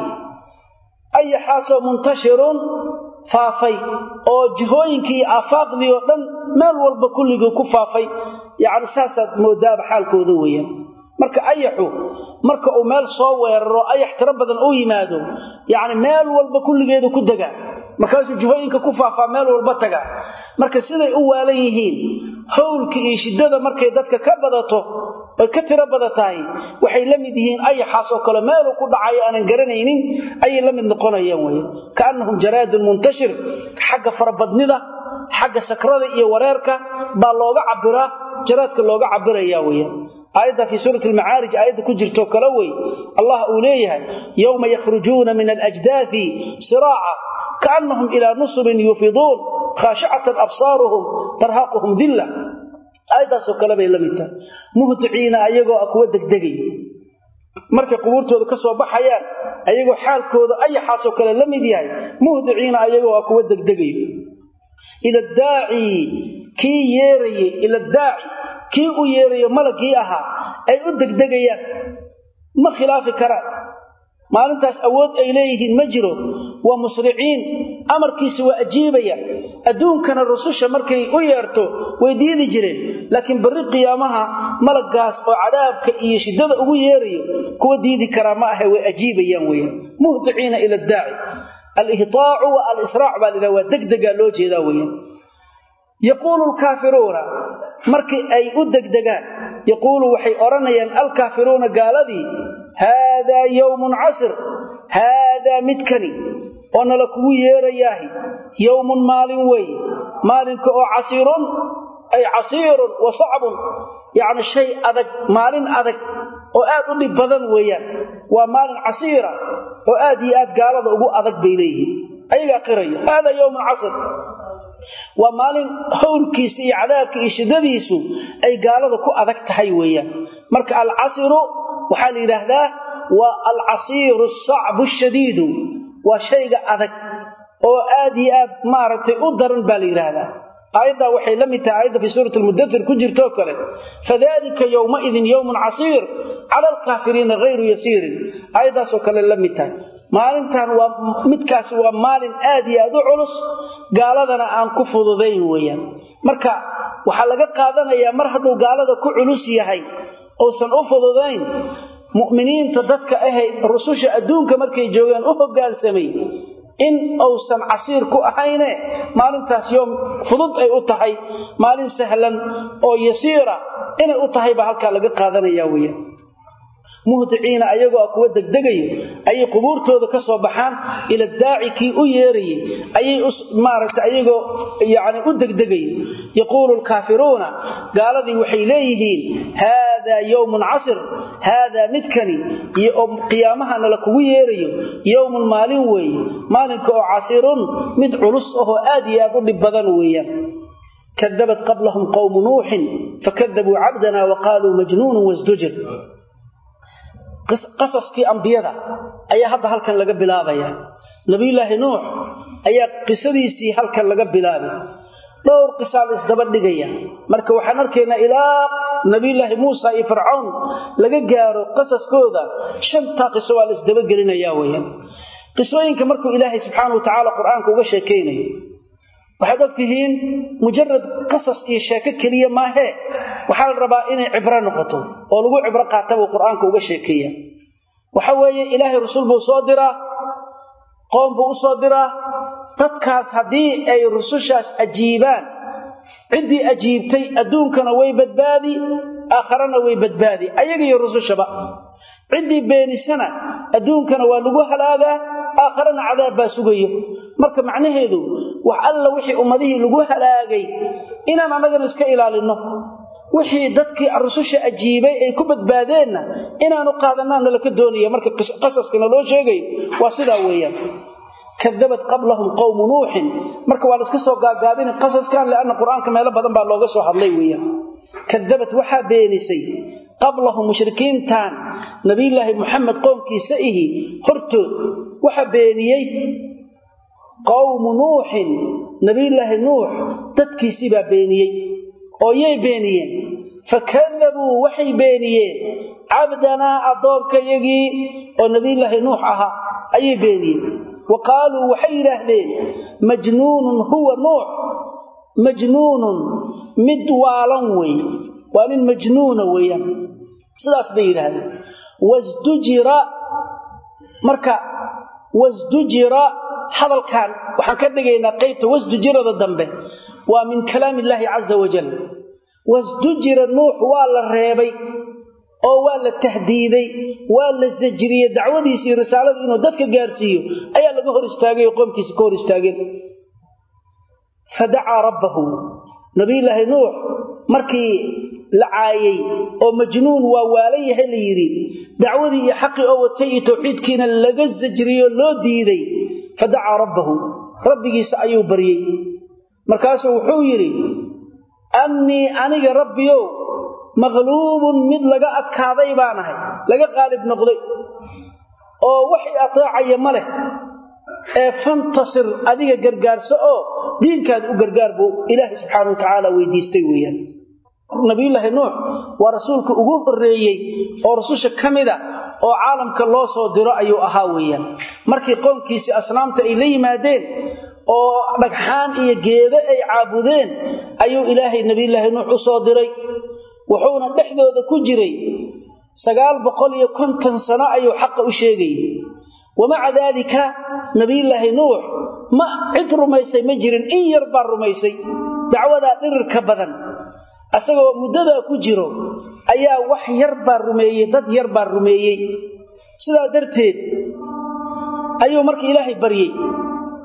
أيحاسو منتشر فافي أو جهوينكي أفاق ذي وطن مال والبا كله كفافي يعني ساسة مداب حالكو ذويا مركا أيحو مركا أو مال صوير أيح تربضا أو يمادو يعني مال والبا كله كدقا markaas jihooyinka ku faafaa meel walba taga marka siday u waaleeyeen hawlka iyo shidada markay dadka ka badato ay ka tira badataay waxay la mid yihiin ay xaso kale meel ku dhacay aan garanaynin ay la mid noqonayaan way kaanahum jaraad muntashir xagga farabadnida xagga sakrada iyo wareerka baa looga cabiraa jaraadka looga cabirayaa way آية في سورة المعارج آية كجرتو كلوي الله أوليها يوم يخرجون من الأجداث سراعا كأنهم إلى نصب يفضون خاشعة أبصارهم ترهقهم ذلة آية سوكلبي لميتا مهتعين أيقو أكوى دقدقي مركا قبورتو كسوى بحيان أيقو حالكو أي حاسو كلا لميديهاي مهتعين أيقو أكوى دقدقي إلى الداعي كي يري إلى الداعي كي يري ملكي أها أي أدقدقيا ما خلاف كرا maalintaas awood ay leeyihiin ma jiro waa musriciin amarkiisa waa ajiibaya adduunkana rususha markay u yeerto way diidi jireen laakiin bari qiyaamaha malagaas oo cadaabka iyo shidada ugu yeerayo kuwa diidi kara ma aha way ajiibayaan weeyaan muhdiciina ila daa'i al-ihtaa'u wa al-israa'u bal waa degdega loo jeedaa weeyaan yaqulu al-kaafiruuna markii ay u degdegaan yaqulu waxay oranayaan al-kaafiruuna gaaladii هذا يوم عسر هذا متكني وانا لكو يرياه يوم مال وي مالك او عسير ay casiirun wa sacbun yani shay adag maalin adag oo aad u dhib badan weeyaan waa maalin casiira oo aad iyo aad gaalada ugu adag bay leeyihiin ayaga qirayo hada yawm al-asr waa maalin hawlkiisa iyo cadaabka iyo shidadiisu ay gaalada ku adag tahay weeyaan marka al-asru waxa la yiraahdaa waa al-asiru as-sa'bu ash-shadid waa shayga adag oo aad iyo aad maaragtay u daran baa la yiraahdaa ayda waxay la mid tahay ayda fi suurat al-mudaththir ku jirto kale fadalika yawma idin yawmun asir ala al-kafirin ghayru yasir ayda soo kale la mid tahay maalintan waa midkaas waa maalin aad iyo aad u culus gaaladana aan ku fududeyn weeyaan marka waxa laga qaadanayaa mar hadduu gaalada ku culus yahay oo san u fududeyn mu'miniinta dadka ahayd rususha adduunka markay joogaan u hoggaansamay in uusan casiir ku ahayne maalintaas yoom fudud ay u tahay maalin sahlan oo yasiira inay u tahay ba halka laga qaadanaya weeyaan muhdiciina ayagoo kuwa degdegayo ay qubuurtooda ka soo baxaan ila daa'iki u yeeriyay ay maaragtay ayagoo yaani u degdegayo yaqulu al-kafiruna gaaladii waxay leeyihiin hada yawmun asr hada midkani iyo qiyaamaha la kugu yeerayo yawmun maalin weey maalinka oo asirun mid culus oo aad iyo aad u dhib badan weeyaan كذبت قبلهم قوم نوح فكذبوا عبدنا وقالوا مجنون وازدجر قصصكي أنبياء أي هذا هلكن لقى بلابيا نبي الله نوح أي قصديسي هلكن لقى بلابيا دور قصال إسدبت لقيا مركا وحنركينا إلى نبي الله موسى فرعون لقى جارو قصص كودا شنطا قصوال إسدبت قلنا ياويا قصوين كمركو إلهي سبحانه وتعالى قرآنك وغشيكيني waxaad ogtihiin mujarrad qasas iyo sheeko kaliya ma aha waxa la rabaa inay cibro noqoto oo lagu cibro qaato quraanka uga sheekeeya waxa weeye ilaahay rasuul buu soo diraa qoom buu soo diraa dadkaas hadii ay rusushaas ajiibaan cidii ajiibtay adduunkana way badbaadi aakhirana way badbaadi ayaga iyo rusushaba cidii beenisana adduunkana waa lagu halaagaa aakhirana cadaab baa sugayo marka macnaheedu wax alla wixii ummadihi lagu halaagay inaan anaga iska ilaalino wixii dadkii rususha ajiibay ay ku badbaadeenna inaanu qaadanana la ka dooniyo marka qasaskana loo sheegay waa sida weeyaan كذبت قبلهم قوم نوح marka waa iska soo gaagaabin qasaskan laana quraanka meel badan baa looga soo hadlay weeyaan كذبت waxa beenisay قبلهم مشركين تان نبي الله محمد قوم كيسئه هرتو وحبينيي قوم نوح نبي الله نوح تدكيسي بينيي او يي بينيين فكذبوا وحي بينيين عبدنا أدوك يجي ونبي الله نوح أها أي بينيين وقالوا وحي لهلين مجنون هو نوح مجنون مدوالنوي وان مجنون ويان sidaas bay yiraahdeen wasdujira marka wasdujira hadalkan waxaan ka dhigaynaa qaybta wasdujirada dambe waa min kalaam Ilaahi azza wa jalla wasdujira nuux waa la reebay oo waa la tahdiiday waa la sajriyay dacwadiisii risaalada inuu dadka gaarsiiyo ayaa laga hor istaagay qoomkiisa ka hor istaageen fadaa rabbahu nabi Ilaahi nuux markii لعايي او مجنون ووالي هليري دعودي حقي او وتي توحيدكينا لغا زجريو لو ديدي فدعا ربه ربي سايو بريي markaas wuxuu yiri anni aniga rabbiyo maghlubun mid laga adkaaday baanahay laga qaalib noqday oo wixii ataacay male ee fantasir adiga gargaarso oo diinkaad u gargaar buu ilaahi subhanahu wa ta'ala weydiistay weeyaan نبي الله نوح ورسولك ugu horeeyay oo rasulka kamida oo caalamka loo soo diro ayuu ahaa weeyaan markii qoomkiisi asnaamta ay la yimaadeen oo dhagxaan iyo geedo ay caabudeen ayuu ilaahay nabi Allah nuux u soo diray wuxuuna dhexdooda ku jiray 950 sano ayuu xaq u sheegay ومع ذلك نبي الله نوح ما عذر ميسي مجرن إن يربى رميسي دعوة إرك بدن asagoo mudada ku jiro ayaa wax yar baa rumeeyay dad yar baa rumeeyay sida darteed ayuu markii ilaahay bariyay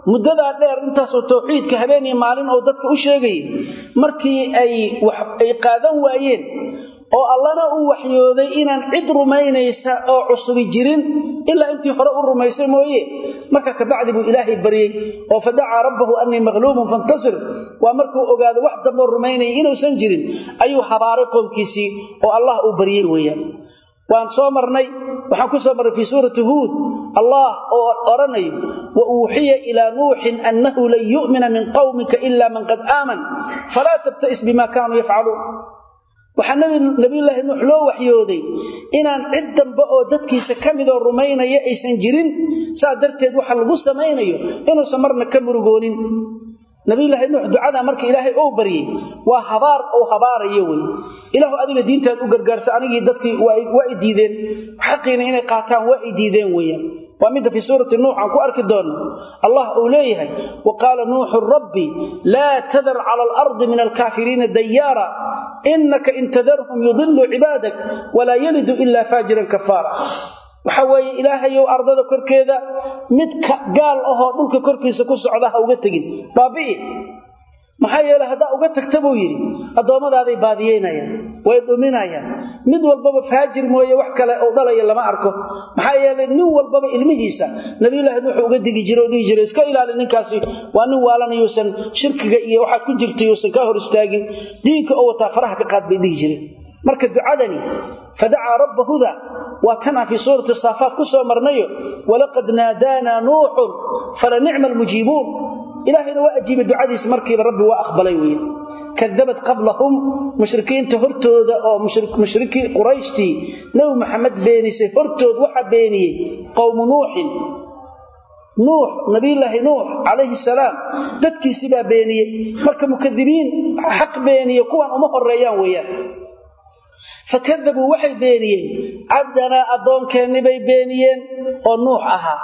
muddadaa dheer intaasoo tawxiidka habeen iyo maalin oo dadka u sheegayay markii ay qaadan waayeen oo allana uu waxyooday inaan cid rumaynaysa oo cusubi jirin ilaa intii hore u rumaysay mooye marka ka bacdi buu ilaahay bariyay oo fadacaa rabbahu annii maqluubun fantasir waa markuu ogaado wax dambe rumaynaya inuusan jirin ayuu habaaray qoomkiisii oo allah uu bariyay weeyaan waan soo marnay waxaan ku soo marnay fi suurati huud allah oo oranayo wa uuhiya ila nuuhin annahu lan yu'mina min qawmika illa man qad aamana fala tabta'is bima kaanu yaf'aluun waxaa nabiyullaahi nuux loo waxyooday inaan cid dambe oo dadkiisa ka mid oo rumaynaya aysan jirin saa darteed waxa lagu samaynayo inuusan marna ka murugoonin nabiyullaahi nuux ducada marka ilaahay uu bariyay waa habaar oo habaarayo way ilaahu adiga diintaad u gargaarso anigii dadkii waa diideen xaqiina inay qaataan waa diideen weeyaan ومن في سورة النوح عن كأرك الدون الله أوليه وقال نوح ربي لا تذر على الأرض من الكافرين ديارا إنك إن تذرهم يضل عبادك ولا يلد إلا فاجرا كفارا وحوي إلهي وأرض كركيذا متك قال دولك كركيسا كسعودها وقتقين بابئي maxaa yeelay hada uga tagtabo yiri adoomadaday baadiyeenayaan way dhuminayaan mid walbaba faajir mooye wax kale oo dhalay lama arko maxaa yeelay nin walbaba ilmihiisa nabiyullaahi wuxuu uga digi jiray iska ilaali ninkaasi waa nin waalanaysan shirkiga iyo waxa ku jirtay oo ka hor istaagin diinka oo wata faraha ka qaad bay digi jiray marka ducadani fada'a rabbahu da wa kana fi surati as-safat kusoo marnayo walaqad naadana nuuh fala ni'mal mujibun إلهنا وأجيب الدعاء مركب ربي وأقبلي كذبت قبلهم مشركين تهرتود أو مشركي قريشتي نو محمد بيني سهرتود وحب بيني قوم نوح نبي الله نوح عليه السلام دتكي سبا بيني مركب مكذبين حق بيني يكون أمه الريان وياه فكذبوا وحي بيني عبدنا أدون كان نبي بينيين ونوح أها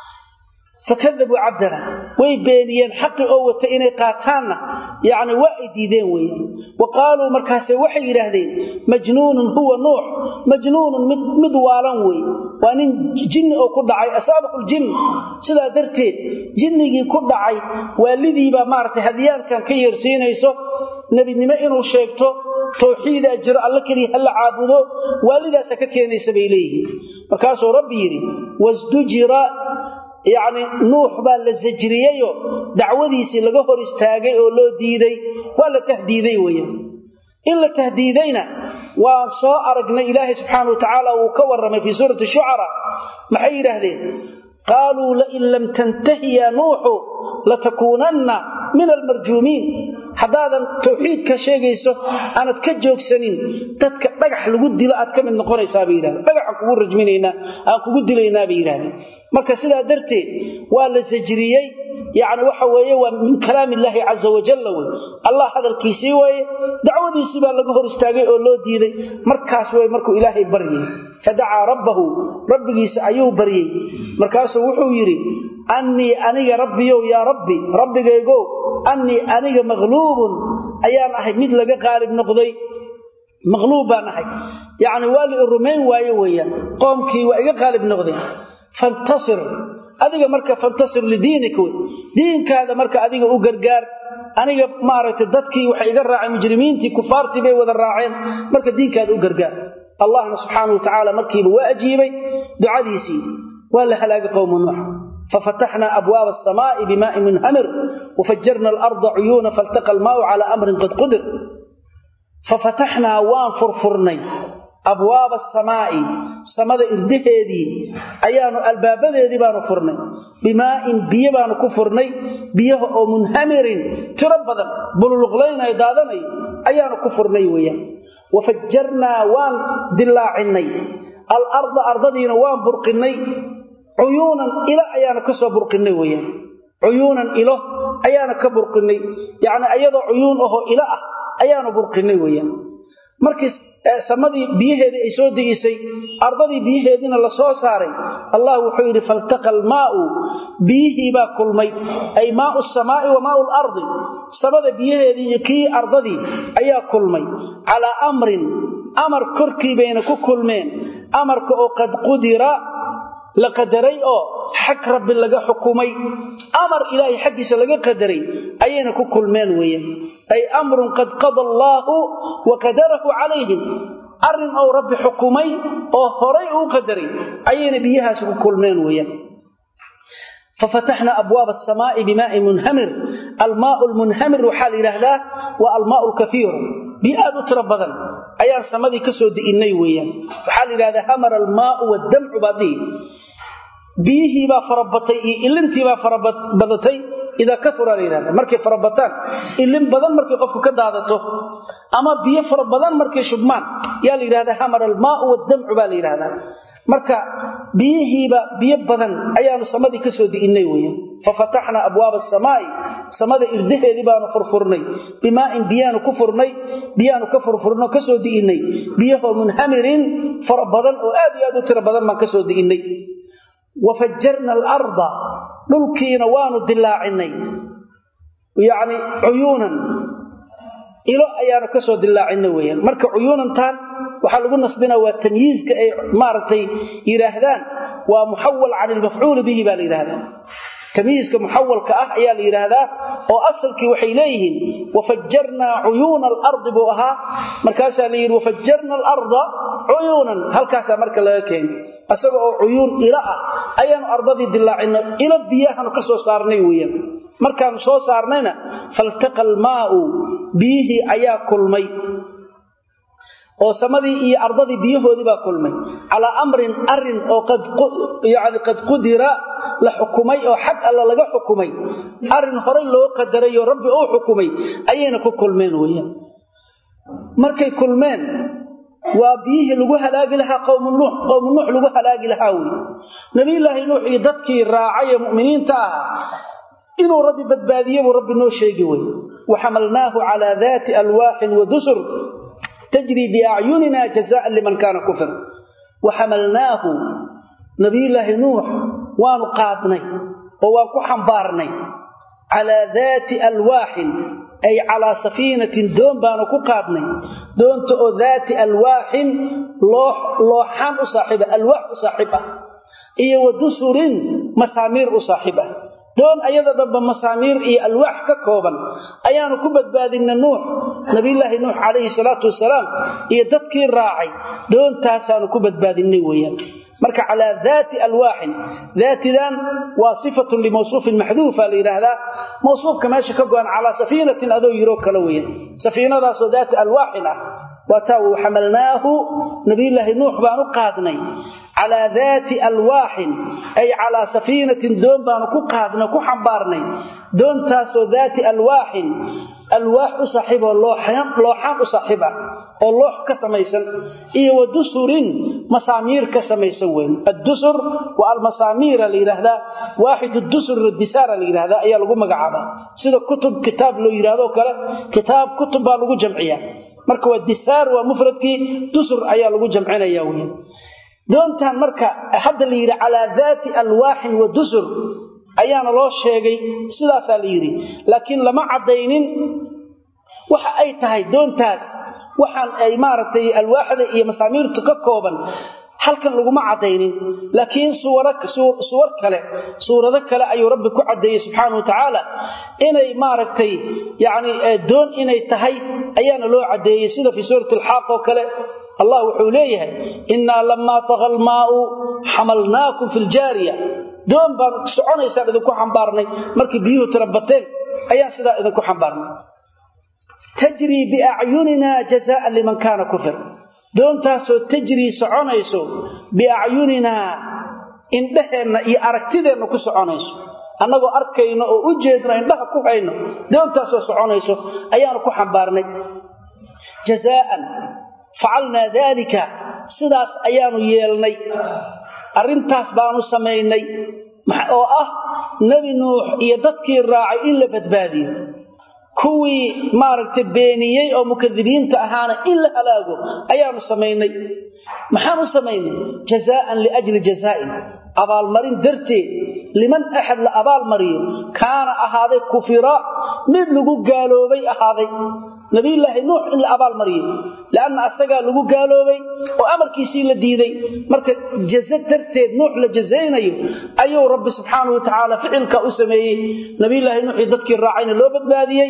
فكذبوا عبدنا ويبينيين حق أوة إني قاتانا يعني وإديدين وين وقالوا مركاسي وحي يراهدين مجنون هو نوح مجنون مدوالا وين وأن جن أو كدعي أسابق الجن سلا درتين جني كدعي والذي بمارت هديان كان كير سينيسو نبي نمئنه شيكتو توحيد أجر الله كريه هل عابده والذا سككيني سبيليه وكاسو ربي يري وازدجر يعني نوح با لزجرييو دعوadiisi laga hor istaagay oo loo diiday wala tahdiiday weeyaan illa tahdiidayna waa soo aragnay ilaahay subhanahu wa ta'ala uu ka waramay fi suurati shu'ara maxay yiraahdeen qalu la in lam tantahi ya nuuh la takunanna min al marjumin hadadan tawxiidka sheegayso aanad ka joogsanin dadka dhagax lagu dilo aad ka mid noqonaysaa bay yiraahdeen dhagax kugu rajminayna aan kugu dilaynaa bay yiraahdeen marka sidaa darteed waa la sajriyay yaani waxa weeye waa min kalaam Ilaahi azza wa jalla Allah hadalkiisii way dacwadiisii baa laga hor istaagay oo loo diiday markaas way markuu Ilaahay baryay fada'a rabbahu rabbigiisa ayuu baryay markaas wuxuu yiri anni aniga rabbiyo ya rabbi rabbigaygo anni aniga maghlubun ayaan ahay mid laga qaalib noqday maghlubaan ahay yaani wali rumayn waayo weeyaan qoomkii waa iga qaalib noqday fantasir adiga marka fantasir lidiinik diinkaada marka adiga u gargaar aniga maaragtay dadkii waxa iga raacay mujrimiintii kufaartii bay wada raaceen marka diinkaada u gargaar Allah subhanahu wa ta'ala markiiba waa ajiibay ducadiisii wala halaaga qawm nuux ففتحنا أبواب السماء بماء منهمر وفجرنا الأرض عيونا فالتقى الماء على أمر قد قدر ففتحنا وانفرفرني أبواب السماء سمد إردهدي أيان البابدي بانو فرني بماء بيبانو كفرني بيه أو منهمر تربضا بلغلين إدادني أيان كفرني ويا وفجرنا وان دلاعني الأرض أرضدين وان برقني عيونا إلى أيان كسو برقني ويا عيونا إلى أيان كبرقني يعني أيضا عيونه إلى أيان برقني ويا مركز سمدي بيهدي ay soo digisay ardadii biyaheedina la soo saaray Allah wuxuu yiri faltaqal maa'u bihi ba kulmay ay maa'u samaa'i wa maa'u al-ard samada biyaheedii iyo kii ardadii ayaa kulmay ala amrin amar korkii bayna ku kulmeen amarka oo qad qudira la qadaray oo حق رب لغا حكومي أمر إلهي حقيس لغا قدري أين كل مين ويا أي أمر قد قضى الله وقدره عليهم أرن أو رب حكومي أو هري أو قدري أين بيها كل مين ويا ففتحنا أبواب السماء بماء منهمر الماء المنهمر وحال إلهه والماء الكثير بيئة تربضا أيان سمدي كسود إني ويا وحال إلهه همر الماء والدمع بعدين بيه با فربطي إلنتي با فربطي إذا كثر الإلهه مركي فربطان إلن بدن مركي قفك كدادته أما بيه فربطان مركي شبمان يا الإلهه همر الماء والدمع بالإلهه marka biyihiiba biyo badan ayaanu samadii ka soo diinay weeyaan fafatahna abwaab as-samaa'i samada irdaheedii baanu furfurnay bimaa'in biyanu ku furnay biyanu ka furfurno ka soo diinay biyaha munhamirin farabadan oo aad iyo aad u tira badan ma ka soo diinay wafajjarna al-arda dhulkiina waanu dilaacinay yaani uyunan ilo ayaanu ka soo dilaacinay weeyaan marka uyunan taan waxa lagu nasbina waa tamyiizka ay maartay yiraahdaan waa muhawwal 'an al-maf'ul bihi baa yiraahdaan tamyiizka muhawwalka ah ayaa la yiraahdaa oo asalkii waxay leeyihiin wafajjarna 'uyun al-ard buha markaas la yiri wafajjarna al-arda 'uyunan halkaas marka laga keen asaga oo 'uyun ila ah ayaan ardadii dilaacina ila biyahan ka soo saarnay weeyaan markaan soo saarnayna faltaqal maa'u bihi ayaa kulmay oo samadii iyo ardadii biyahoodii baa kulmay ala amrin arin oo qad qudira la xukumay oo xaq alla laga xukumay arin hore loo qadaray oo rabbi uu xukumay ayayna ku kulmeen weeyaan markay kulmeen waa biyihii lagu halaagi lahaa qowm nuux lagu halaagi lahaa nabi ilaahi nuux iyo dadkii raacay muuminiinta inuu rabbi badbaadiyo rabbi noo sheegi way وحملناه على ذات ألواح ودسر تجري بأعيننا جزاء لمن كان كفر وحملناه نبي الله نوح ونقادني وكحنبارني على ذات ألواح أي على سفينة دون بانكو قادني دون ذات ألواح لوحان أصاحبه ألواح أصاحبه إيه ودسر مسامير أصاحبه دون أيضا ضب مسامير إيه ألواح ككوبا أيانو كبت بادن النوح نبي الله نوح عليه الصلاة والسلام إيه تذكير راعي دون تاسانو كبت بادن نويا مركع على ذات ألواح ذات ذان وصفة لموصوف محذوفة لهذا موصوف كما شكقوا على سفينة أذو يروك لويا سفينة ذات ألواحنا وتو حملناه نبي الله نوح بانو قادني على ذات ألواح أي على سفينة دون بانو قادنا كحنبارني دون تاسو ذات ألواح ألواح صاحبه لوحان صاحبه اللوح كسميسن إيه ودسر مسامير كسميسن الدسر والمسامير اللي هذا واحد الدسر الدسار اللي هذا أي لغو مقعبا سيدا كتب كتاب لو يرادو كلا كتاب كتب لغو جمعية marka waa disaar waa mufradki dusur ayaa lagu jamcinaya weyn doontan marka hadda la yiri ala dhati alwaax wa dusur ayaana loo sheegay sidaas la yiri laakiin lama cadeynin waxa ay tahay doontaas waxaan ay maartay alwaaxda iyo masaamiirtu ka kooban halkan lagu ma cadeynin laakiin suwar kale suurado kale ayuu rabbi ku cadeeyay subhanahu wa ta'ala inay maartay yaani doon inay tahay ayaana loo cadeeyay sida fi suurati al-haqq kale Allah wuxuu leeyahay inna lamma taghal maa'u hamalnaakum fil jariya doon baan soconaysa idinku xambaarnay markii biyuhu tirabateen ayaan sida idinku xambaarnay tajri bi a'yunina jazaa'an liman kana kufr doontaasoo tajri soconayso bi'ayunina indhaheena iyo aragtideena ku soconayso annagoo arkayno oo u jeedno indhaha ku hayno doontaasoo soconayso ayaanu ku xambaarnay jazaa'an fa'alna dhalika sidaas ayaanu yeelnay arintaas baanu sameeynay oo ah nabi nuux iyo dadkii raacay in la badbaadiyo kuwii maaragtay beeniyay oo mukadibiinta ahaana in la halaago ayaanu sameeynay maxaanu sameeynay jazaa'an li ajli jazaa'in abaal marin darteed liman ahad la abaal mariyo kaana ahaaday kufira mid lagu gaaloobay ahaaday nabiyullaahi nuux in la abaal mariyo laana asaga lagu gaaloobay oo amarkiisii la diiday marka jazad darteed nuux la jazaynayo ayuu rabbi subxaanahu wa ta'ala ficilka u sameeyay nabiyullaahi nuux dadkii raacayna loo badbaadiyay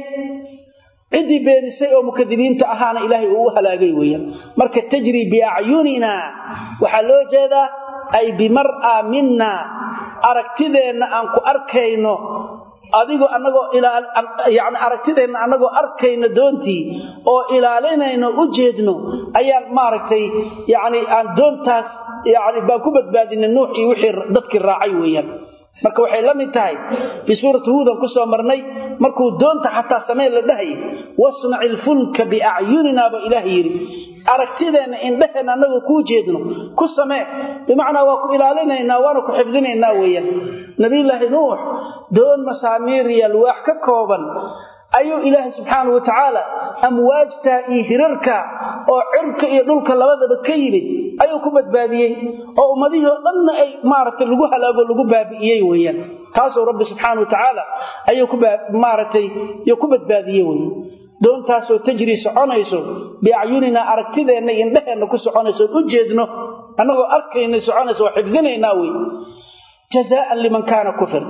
cidii beenisay oo mukadibiinta ahaana ilaahay uu halaagay weeyaan marka tajri bi a'yunina waxa loo jeedaa ay bimar'a minna aragtideena aan ku arkayno adigo anagoo yaani aragtideena anagoo arkayno doontii oo ilaalinayno u jeedno ayaan maaragtay yaani aan doontaas yaani baa ku badbaadinay nuux iyo wixii dadkii raacay weeyaan marka waxay la mid tahay fi suuratu hud ku soo marnay markuu doonta xataa samee la dhahay wasna'il fulka bi a'yunina ba ilaahi yiri aragtideena indhaheena anagu ku jeedno ku samee bimaana waa ku ilaalinayna waana ku xifdinayna weeyaan nabiyullaahi nuux doon masaamiir iyo alwaax ka kooban ayuu ilaahay subxaanahu wa ta'ala amwaajta iyo hirarka oo cirka iyo dhulka labadaba ka yimid ayuu ku badbaadiyay oo ummadihi dhan ay maartay lagu halaago lagu baabi'iyay weeyaan taasoo rabbi subxaanahu wa ta'ala ayuu ku maartay iyo ku badbaadiyay weeyaan doontaasoo tajri soconayso bi'ayunina aragtideena indhaheena ku soconayso u jeedno anagoo arkayna soconayso xifdinayna weey jazaa'an liman kaana kufr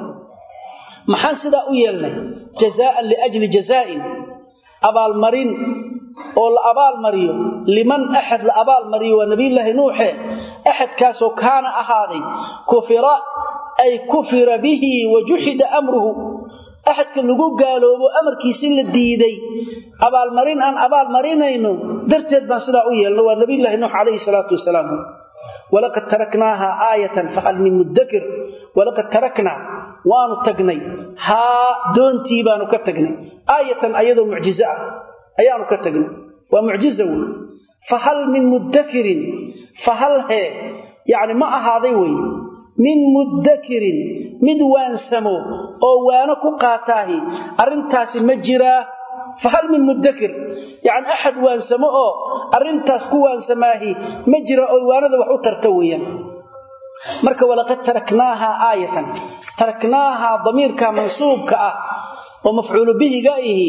maxaan sida u yeelnay jazaa'an li ajli jazaa'in abaal marin oo la abaal mariyo liman ahad la abaal mariyo wa nabiyullaahi nuux ahad kaasoo kaana ahaaday kufira ay kufira bihi wa juhida amruhu ahadka lagu gaaloobo amarkiisa la diiday abaal marin aan abaal marinayno darteed baan sida u yeelno wa nabiyullaahi nuux alayhi salatu wasalaam walaqad taraknaaha aayatan fahal min mudakkir walaqad tarakna waanu tagnay ha doontii baanu ka tagnay aayatan ayadoo mucjiza ah ayaanu ka tagnay waa mucjiza weey fahal min mudakkirin fahal he yaani ma ahaaday weey min mudakkirin mid waansamo oo waana ku qaataahi arintaasi ma jira fahal min mudakkir yaani ahad waansamo oo arintaas ku waansamaahi ma jira oo waanada wax u tarta weeyaan marka walaqad taraknaaha aayatan taraknaaha damirka mansuubka ah oo mafcuul bihi gaayihi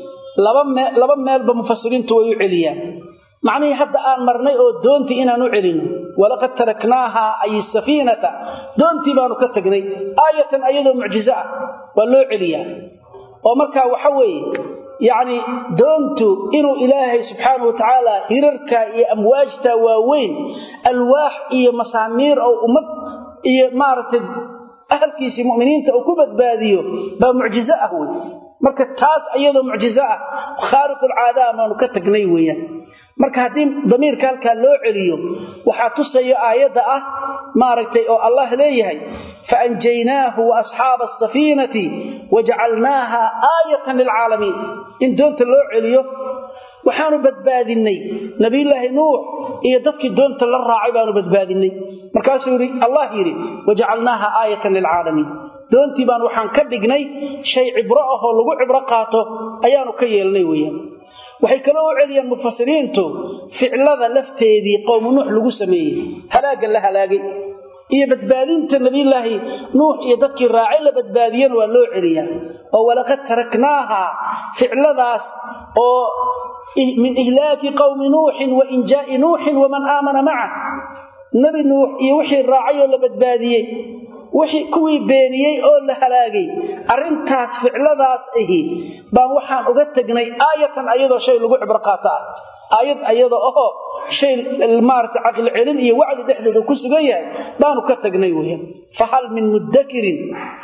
laba meelba mufassiriintu way u celiyaan macnaheedu hadda aan marnay oo doontii inaan u celino walaqad taraknaaha ay safiinata doontii baanu ka tagnay aayatan ayadoo mucjiza ah waa loo celiyaa oo marka waxa weeye يعني دونتو إنه إلهي سبحانه وتعالى هرركا إيه أمواجتا واوين الواح إيه مسامير أو أمد إيه مارتد أهل كيسي مؤمنين تأكبت باديو بمعجزة أهوي مركا تاس أيضا معجزة خارق العادة ما نكتك نيويا مركا هدين ضمير كالكا لو عليو وحاتصي آيات مارتي أو الله ليهي فأنجيناه وأصحاب السفينة وجعلناها آية للعالمين إن دونت لو عليو وحانو بدباديني نبي الله نوح إيه دكي دونت للراعي بانو بدباديني مركاسو يري الله يري وجعلناها آية للعالمين دونتي بان وحان كدغني شيء عبره لو عبره قاطو ayaanu ka yeelnay weeyaan waxay kala u celiyaan mufassiriintu ficilada lafteedii qowm nuux lagu sameeyay halaaga la halaagay iyo badbaadinta nabiyullaahi nuux iyo dadkii raacay la badbaadiyeen waa loo celiyaa oo walaqad taraknaaha ficiladaas oo min ihlaaki qowmi nuux wa injaa'i nuux wa man aamana ma'a nabi nuux iyo wixii raacay la badbaadiyay wixii kuwii beeniyay oo la halaagay arintaas ficiladaas ahi baan waxaan uga tagnay aayatan ayadoo shay lagu cibro qaataa aayad ayadoo shay maarta aqal cilin iyo wacdi dhexdeeda ku sugan yahay baanu ka tagnay weeyaan fahal min mudakkirin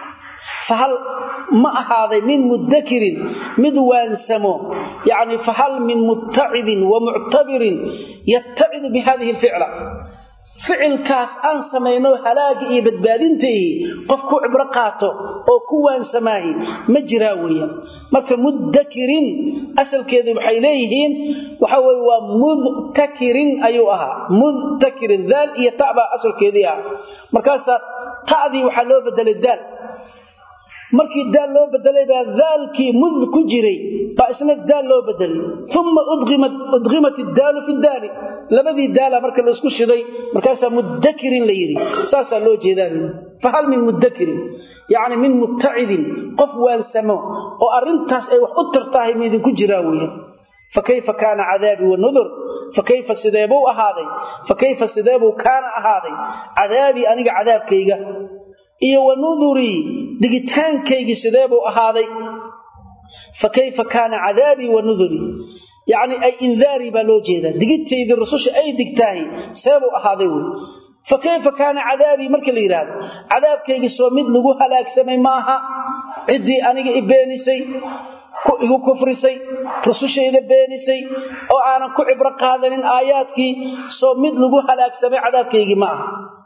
fahal ma ahaaday min mudakkirin mid waansamo yani fahal min mutta'idin wa mu'tabirin yatta'id bi hadhihi al-fi'la فعل كاس أن سمينو هلاقي إيه بدبادينتي قفكو عبر قاطو أو كوان سماهي مجراويا مكا مدكرين أسل كذب حيليهين وحاول ومذكرين أيوها مذكرين ذال يتعبى أسل كذيها مركاسا تعذي وحلو بدل الدال markii daal loo bedelay baa daalkii mud ku jiray ba isna daal loo bedelay thumma udghimat ad-daal fi ad-daal labadii daal marka la isku shiday markaas mudakkirin la yiri saasa loo jeedaa fahal min mudakkirin yaani min mutta'idin qof waan samo oo arintaas ay wax u tartahay mid ku jira weeyaan fakayfa kana adabi wa nudhur fakayfa sideebu ahaaday fakayfa sideebu kana ahaaday adabi aniga cadaabkayga iyo wa nudhuri digitaankayga sideebu ahaaday fakayfa kana adabi wa nudhuri يعني أي إنذاري بالوجيدا دقيت إذا الرسول أي دقتاهي سيبوا أهذي فكيف كان عذابي مركل إيراد عذاب كي يسوى مثله هلاك سمي معها عدي أنا إباني سي كفر سي رسول إذا باني سي أو أنا كعبر قادرين آيات كي سوى مثله هلاك سمي عذاب كي معها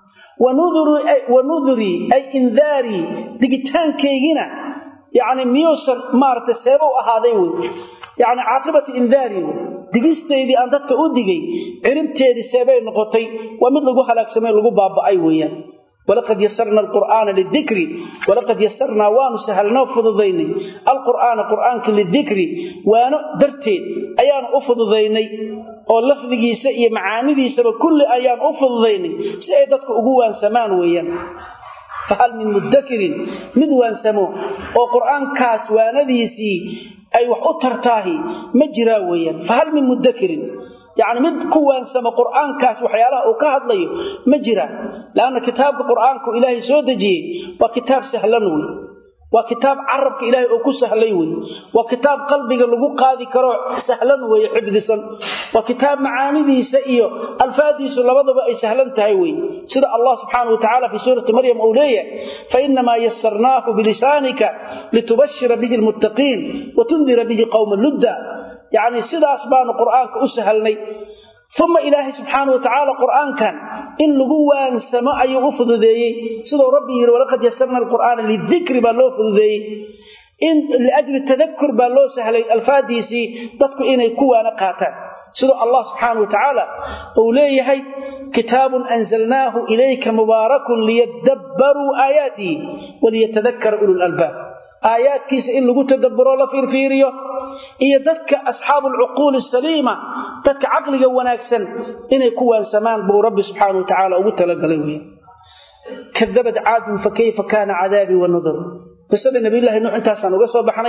ونذري أي إنذاري دقيتان كي ينا يعني ميوسن مارت سيبوا أهذي يعني عاقبة إنذاري دقيستيدي أن dadka u digay cirimteedi seebay noqotay waa mid lagu halaag samay lagu baaba'ay weeyaan walaqad yassarna alqur'ana lidhikri walaqad yassarna wa nusahalna fududaynay alqur'ana qur'aanka lidhikri waana darteed ayaan u fududaynay oo lafdigiisa iyo macaanidiisaba kulli ayaan u fududaynay si ay dadku ugu waansamaan weeyaan fahal min mudakkirin mid waansamo oo qur'aankaas waanadiisii أي وحطرتاه مجرى ويا فهل من مدكر يعني مد كوان سما قرآن كاس وحياله وكهد لي مجرى لأن كتاب القرآن إلهي سودجي وكتاب سهلنوي وكتاب عربك إلهي أكو سهليوي وكتاب قلبك لغو قاذي كروع سهلنوي حبدسا وكتاب معاني ذي سئيو الفادي سلبضب أي سهلن تهيوي سيدة الله سبحانه وتعالى في سورة مريم أولية فإنما يسرناه بلسانك لتبشر به المتقين وتنذر به قوم اللدى يعني سيدة أسبان القرآن كأسهلني ثم إلهي سبحانه وتعالى قرآن كان إن لقوان سماء يغفض ذي سيدة ربي ولقد يسرنا القرآن للذكر باللوفض ذي إن لأجل التذكر باللو سهلي الفاديسي تذكر إن يكوان قاتا سيدة الله سبحانه وتعالى أوليه كتاب أنزلناه إليك مبارك ليتدبروا آياته وليتذكر أولو الألباب آيات كيس إن لقو تدبروا لفيرفيريو إيا تذك أصحاب العقول السليمة تذك عقل وناكسا إن يكوان سمان بو رب سبحانه وتعالى ومتلق ليه كذبت عاد فكيف كان عذابي والنذر قصة النبي الله نوح انتهسان وقصوا بحني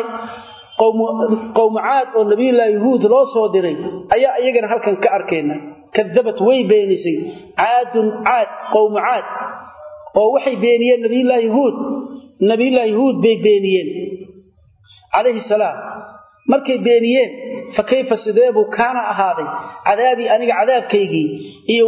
قوم عاد والنبي الله يهود لو صادرين أيقنا هل كان كأركينا كذبت وي بينيسي عاد قوم عاد ووحي بينيين نبي الله يهود بينيين عليه السلام markay beeniyeen fakayfa sideebu kana ahaaday cadaabi aniga cadaabkaygii iyo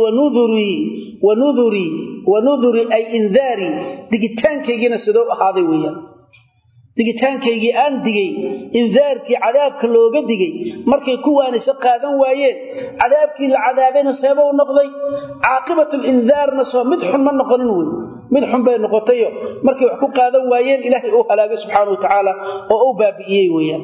wanudhuri ay indaari digitaankaygina sidoo ahaaday weeyaan digitaankaygii aan digay indaarkii cadaabka looga digay markay kuwaanisa qaadan waayeen cadaabkii la cadaabayna sabab noqday aaqibatul indaarna soo mid xun ma noqonin weey mid xun bay noqotay markay wax ku qaadan waayeen ilaahay uu halaagay subhanahu wa ta'ala oo uu baabiyay weeyaan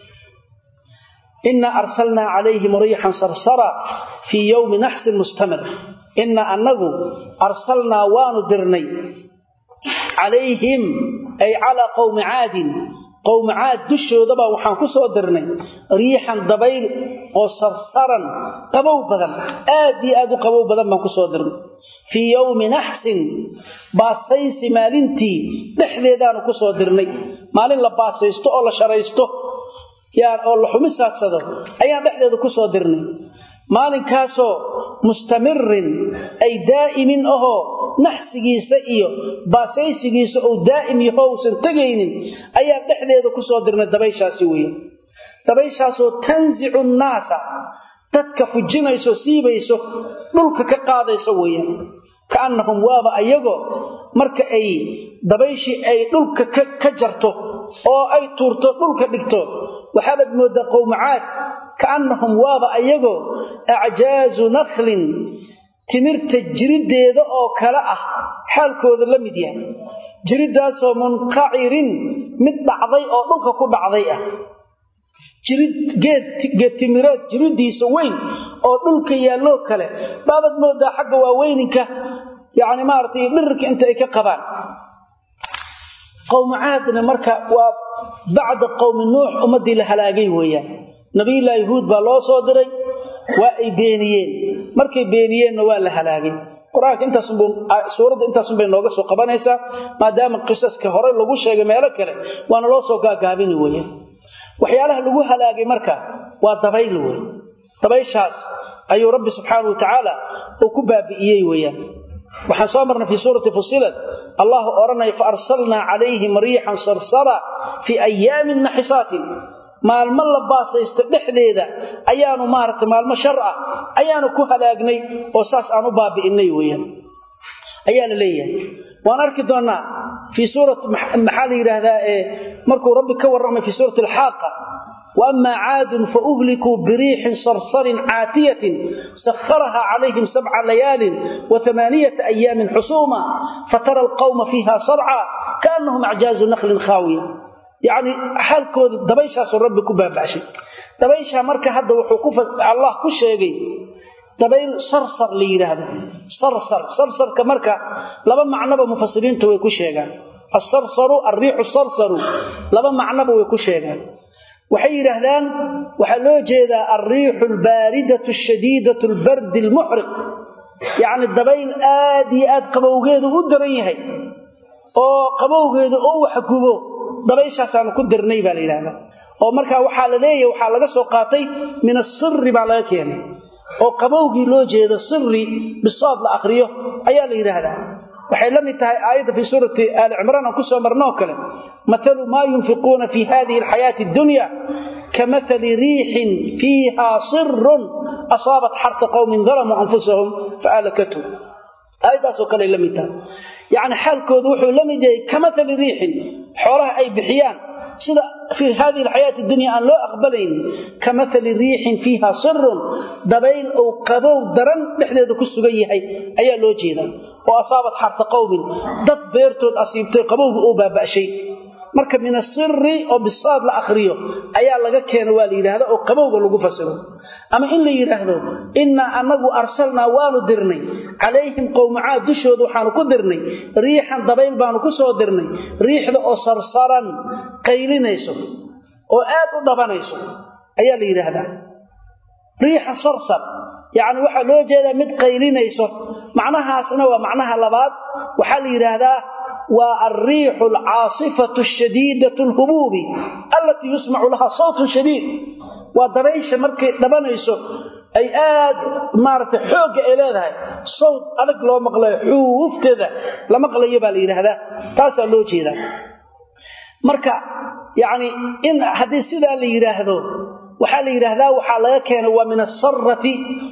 إنا أرسلنا عليهم ريحا صرصرا في يوم نحس مستمر إنا أنه أرسلنا واندرني عليهم أي على قوم عاد دشوا ضبا وحنكسوا درني ريحا ضبيل وصرصرا قبو بدن آدي قبو بدن ما كسوا درني في يوم نحس باسيس مالنتي دحديدان كسوا درني مالين لباسيستو أو لشريستو يعني الله حمساdsado ayaan dhaxdeeda ku soo dirnay maalinkaasoo mustamirin ay daa'imin aho naxsigiisa iyo baasaysigiisa oo daa'im yahay oo san tagaynin ayaan dhaxdeeda ku soo dirnay dabayshaasi weeyaan dabayshaasoo tanzi'u an-naasa dadka fujinayso siibayso dhulka ka qaadayso weeyaan kaanahum waaba ayago marka ay dabayshi ay dhulka ka jarto oo ay tuurto dhulka dhigto وحابد مودا قوم عاد كأنهم وابا أيغو أعجاز نخل تمرت جريدة أو كلاء حالكو ذا لمديا جريدة سو منقعر مدعضي أو نوكا كدعضي جريد جيد تمرات جريدي سوين أو نوكا يالو كلا بابد مودا حق واوينك يعني مارتي مرك انت ايكا قبان قوم عادنا مركا وبعد قوم نوح أمدي لهلاقي ويا نبي الله يهود بالله صادري وأي بينيين مركي بينيين نوال لهلاقي قرآن انت سنبون سورة انت سنبين نوغس وقبانيسا ما دام القصص كهوري لغو شيء ميلك له وانا لو سوكا قابيني ويا وحيالها لغو هلاقي مركا waa dabayl wey dabayshaas ayuu rabbi subxaanahu watacaala uu ku baabi'iyey weeyaan waxaan soo marnay fi suurati fusilat allah oranay fa arsalnaa calayhim riixan sarsara fi ayaamin naxisaatin maalmo la baasaysta dhexdeeda ayaanu maaragtay maalmo shar ah ayaanu ku halaagnay oo saas aan u baabi'inay weeyaan ayaa la leeyahay waan arki doonaa fi suurati maxaa la yidhaahdaa markuu rabbi ka warramay fi suurati alxaaqa وأما عاد فأهلكوا بريح صرصر عاتية سخرها عليهم 7 ليال و8 أيام حسوما فترى القوم فيها صرعى كأنهم أعجاز نخل خاوية يعني حالكو دبيشها رب كبابعشي دبيشها مركة هذا وحقوف الله كل شيء دبيل صرصر ليرهذا صرصر كمركة لما معنى مفسرين توي كل شيء الصرصر الريح الصرصر لما معنى وكل شيء waxay yiraahdaan waxa loo jeedaa ar-riihul baaridatu shadiidatu al-bard al-muhriq yaani dabayl aad iyo aad qabowgeedu u daran yahay oo qabowgeedu oo wax gubo dabayshaas aan ku dirnay baa la yiraahdaa oo marka waxa la leeyahay waxa laga soo qaatay min as-sirri baa laga keenay oo qabowgii loo jeedo sirri bisaad la akhriyo ayaa la yiraahdaa waxay la mid tahay aayada fi suurati al-imran ku soo marnoo kale mathalu ma yunfiquna fi hadhihi al-hayati ad-dunya kamathali rihin fiha sirrun asabat harta qaumin zalamu anfusahum fa'alakatu aayadaas oo kale la mid tahay yaani xalkoodu wuxuu la mid yahay kamathali rihin xoolaha ay bixiyaan sida في هذه الحياة الدنيا أن لا أقبلين كمثل ريح فيها سر دبيل أو قبو درن نحن كسجيه أي لوجينا وأصابت حرث قوم ضد بيرتود أصيبت قبوه أو بابشي مركب من السر أو بالصاد الآخرية أي الله كان والي هذا أو قبوه لو فسره أما إن لي هذا إن أنه أرسلنا وندرني عليهم قوم عاد دشوا وحنا كدرني ريحا دبيل بانو كسو درني ريح أو صرصرا قيلينيسو oo aad u dhabanayso ayaa la yiraahdaa riix sarsar yaani waxa loo jeedaa mid qaylinayso macnahaasna waa macnaha labaad waxa la yiraahdaa waa ar-riih al-aasifatu ash-shadidatu al-hububi allati yusma'u laha sawtun shadid wa dabaysha markay dhabanayso ay aad maarta xoog ay leedahay sawt adag loo maqlayo xuufteeda la maqlayo baa la yiraahdaa taas loo jeedaa marka يعني إن حديث سيدا اللي يراهدو وحال يراهدا وحال يكين ومن الصرة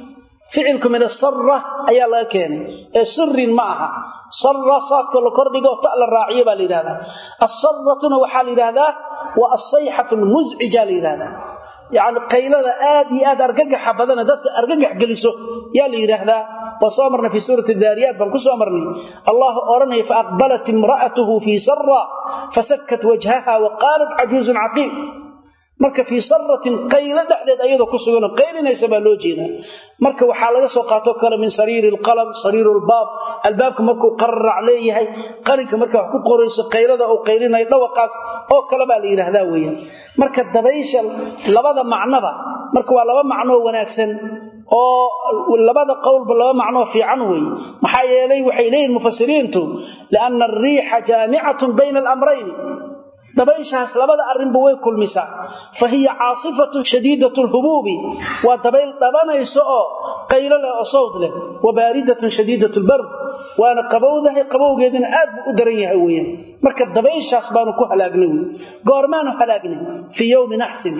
فعلكم من الصرة أي الله يكين سر معها صرة صاد كل كردقة وطأل الراعية بالإراهدا الصرة وحال يراهدا والصيحة المزعجة لإراهدا يعني قيلة آدي أرقق بدنا ذات أرقق جلسه يا لإراهدا وصامرنا في سورة الذاريات بنكو صامرني الله أرني فأقبلت امرأته في سرة فسكت وجهها وقالت عجوز عقيم marka fi sarratin qayla dhaxdeed ayadoo ku sugan qaylinaysa baa loo jeedaa marka waxa laga soo qaato kala min sariiril qalam sariirul baab albaabka markuu qarrac leeyahay qalinka marka wax ku qorayso qaylada oo qaylinay dhawaqaas oo kala baa la yiraahdaa weeyaan marka dabaysha labada macnaba marka waa laba macno wanaagsan oo labada qowlba laba macno fiican weey maxaa yeelay waxay leeyihiin mufassiriintu laana ar-riiha jaami'atun bayna al-amrayn dabayshaas labada arinba way kulmisa fahiya aasifatu shadidatu al-hubub wa dabayl dabanayso oo qaylo leh oo sawd leh wa baridatu shadidatu al-bard wa ana qabowgeedina aad u daran yahay weeyaan marka dabayshaas baanu ku halaagnay goormaanu halaagnay fi yawm nahsin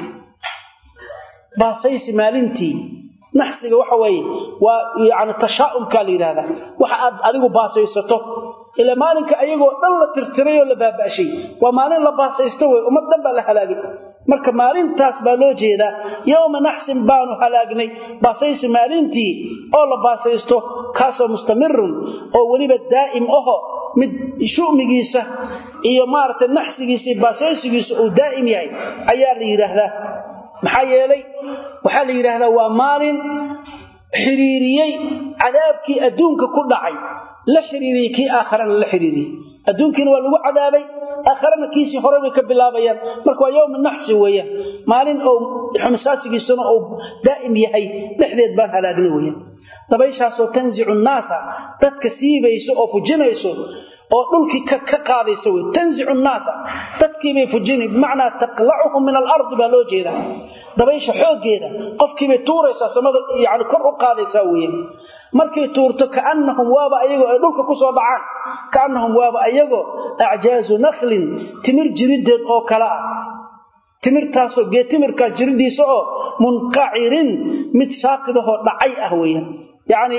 baasaysi maalintii naxsiga waxa weeye waa yaani tashaa'um ka leeyahay waxa aad adigu baasaysato ila maalinka ayagoo dhan la tirtirayo la baabashay waa maalin la baasaysto way ummadan baa la halaagay marka maalintaas baa loo jeedaa yawma nahsin baanu halaagnay baasaysi maalintii oo la baasaysto kaasoo mustamirun oo waliba daa'im aho mid shuumigiisa iyo maarta naxsigiisa baasaysigiisa oo daa'im yahay ayaa la yiraahdaa maxaa yeelay waxa la yiraahdaa waa maalin xiriiriyay cadaabkii adduunka ku dhacay la xiriiriyay kii aakhirana la xiriiriyay adduunkiina waa lagu cadaabay aakhirana kiisi hore way ka bilaabayaan marka waa yawm nahsi weeyaan maalin oo xumsaasigiisuna oo daa'im yahay dhexdeed baan halaagnay weeyaan dabayshaas oo tanzicu naasa dadka siibayso oo fujinayso oo dhulkii ka qaadaysa way tanzicu an-naasa dadkii bay fujini macna taqla'uhum min al-ard ba loo jeeda dabaysha xoogeeda qofkii bay tuuraysaa samada yaani kor u qaadaysaa weeyaan markay tuurto kaanahum waaba ayago ay dhulka ku soo dhacaan kaanahum waaba ayago a'jaazu nakhlin timir jirideed oo kala timirtaasoo geetimirkaas jiridiisa oo munqa'irin mid saaqidaho dhacay ah weeyaan yaani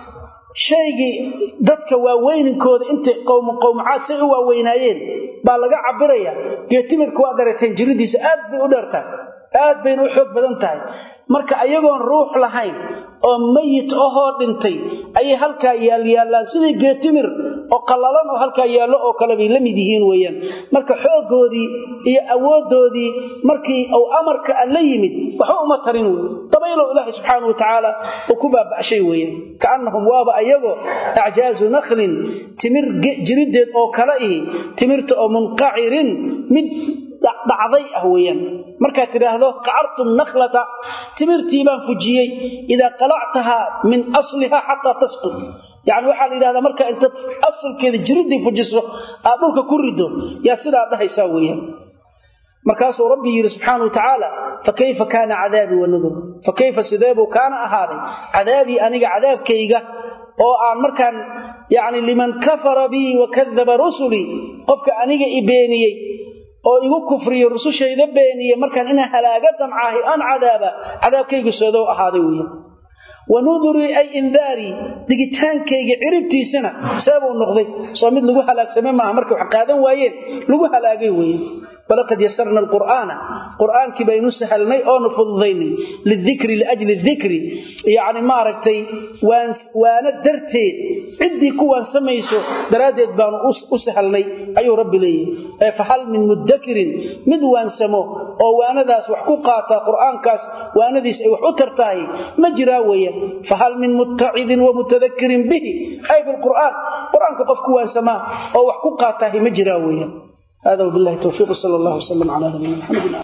shaygi dadka waaweyninkooda inta qowmacaad say u waaweynaayeen baa laga cabiraya geetimirku waa dareeteen jiridiisa aad bay u dheertahay aad bay u xoog badan tahay marka ayagoon ruux lahayn oo mayit ahoo dhintay ay halka yaalaan sidii geetimir oo qallalan oo halka yaalo oo kala bay lamid yihiin weeyaan marka xoogoodii iyo awoodoodii markii uu amarka alla yimid waxa uma tarin tabaylo ilaahi subhanahu wa ta'ala oo ku baabashay weeyaan kaanahum waaba ayago a'jaazu nakhlin timir jirideed oo kala timirta oo munqa'irin mid dhacday ah weeyaan marka tiraahdo qa'artu nakhlata timirtii baan fujiyay ida qala'taha min asliha hatta tasqut yaani waxa la yiraahdaa marka inta asalkeeda jiridii fujiso aad dhulka ku rido yaa sidaa dhahaysaa weeyaan markaas rabbi yiri subhanahu wa ta'ala fakayfa kana adaabi wa nudhur fakayfa sidabu kana ahadi adaabi aniga adaabkayga oo aan markaan yaani liman kafara bi wa kadhaba rusuli qofka aniga ibeeniyay oo igu kufriyo rusushayda beeniyay markaan ina halaaga damcaahi aan cadaabkaygu soo ahaaday weeyaan wanuduri ay indari digitaankayga ciribtiisana sabab uu noqday soo mid lagu halaagsamay ma markii wax qaadan waayeen lagu halaagay weeyaan balaqad yasarna alquran kibaynu sahalnay oo nufudayni lidhikri liajli adh-dhikri yaani ma aragtay waana darteed cidii kuwan samayso daraadeed baan u sahalnay ayuu rabbi leeyahay fa hal min mudakirin mid waan samo oo waanadaas wax ku qaata quraankaas waanadiis ay wax u tartaay ma jira weeyaan fa hal min mutta'idin wa mutadhakkirin bihi ay bil quraanka qofku waan sama oo wax ku qaata ma jira weeyaan هذا وبالله التوفيق صلى الله وسلم على نبينا محمد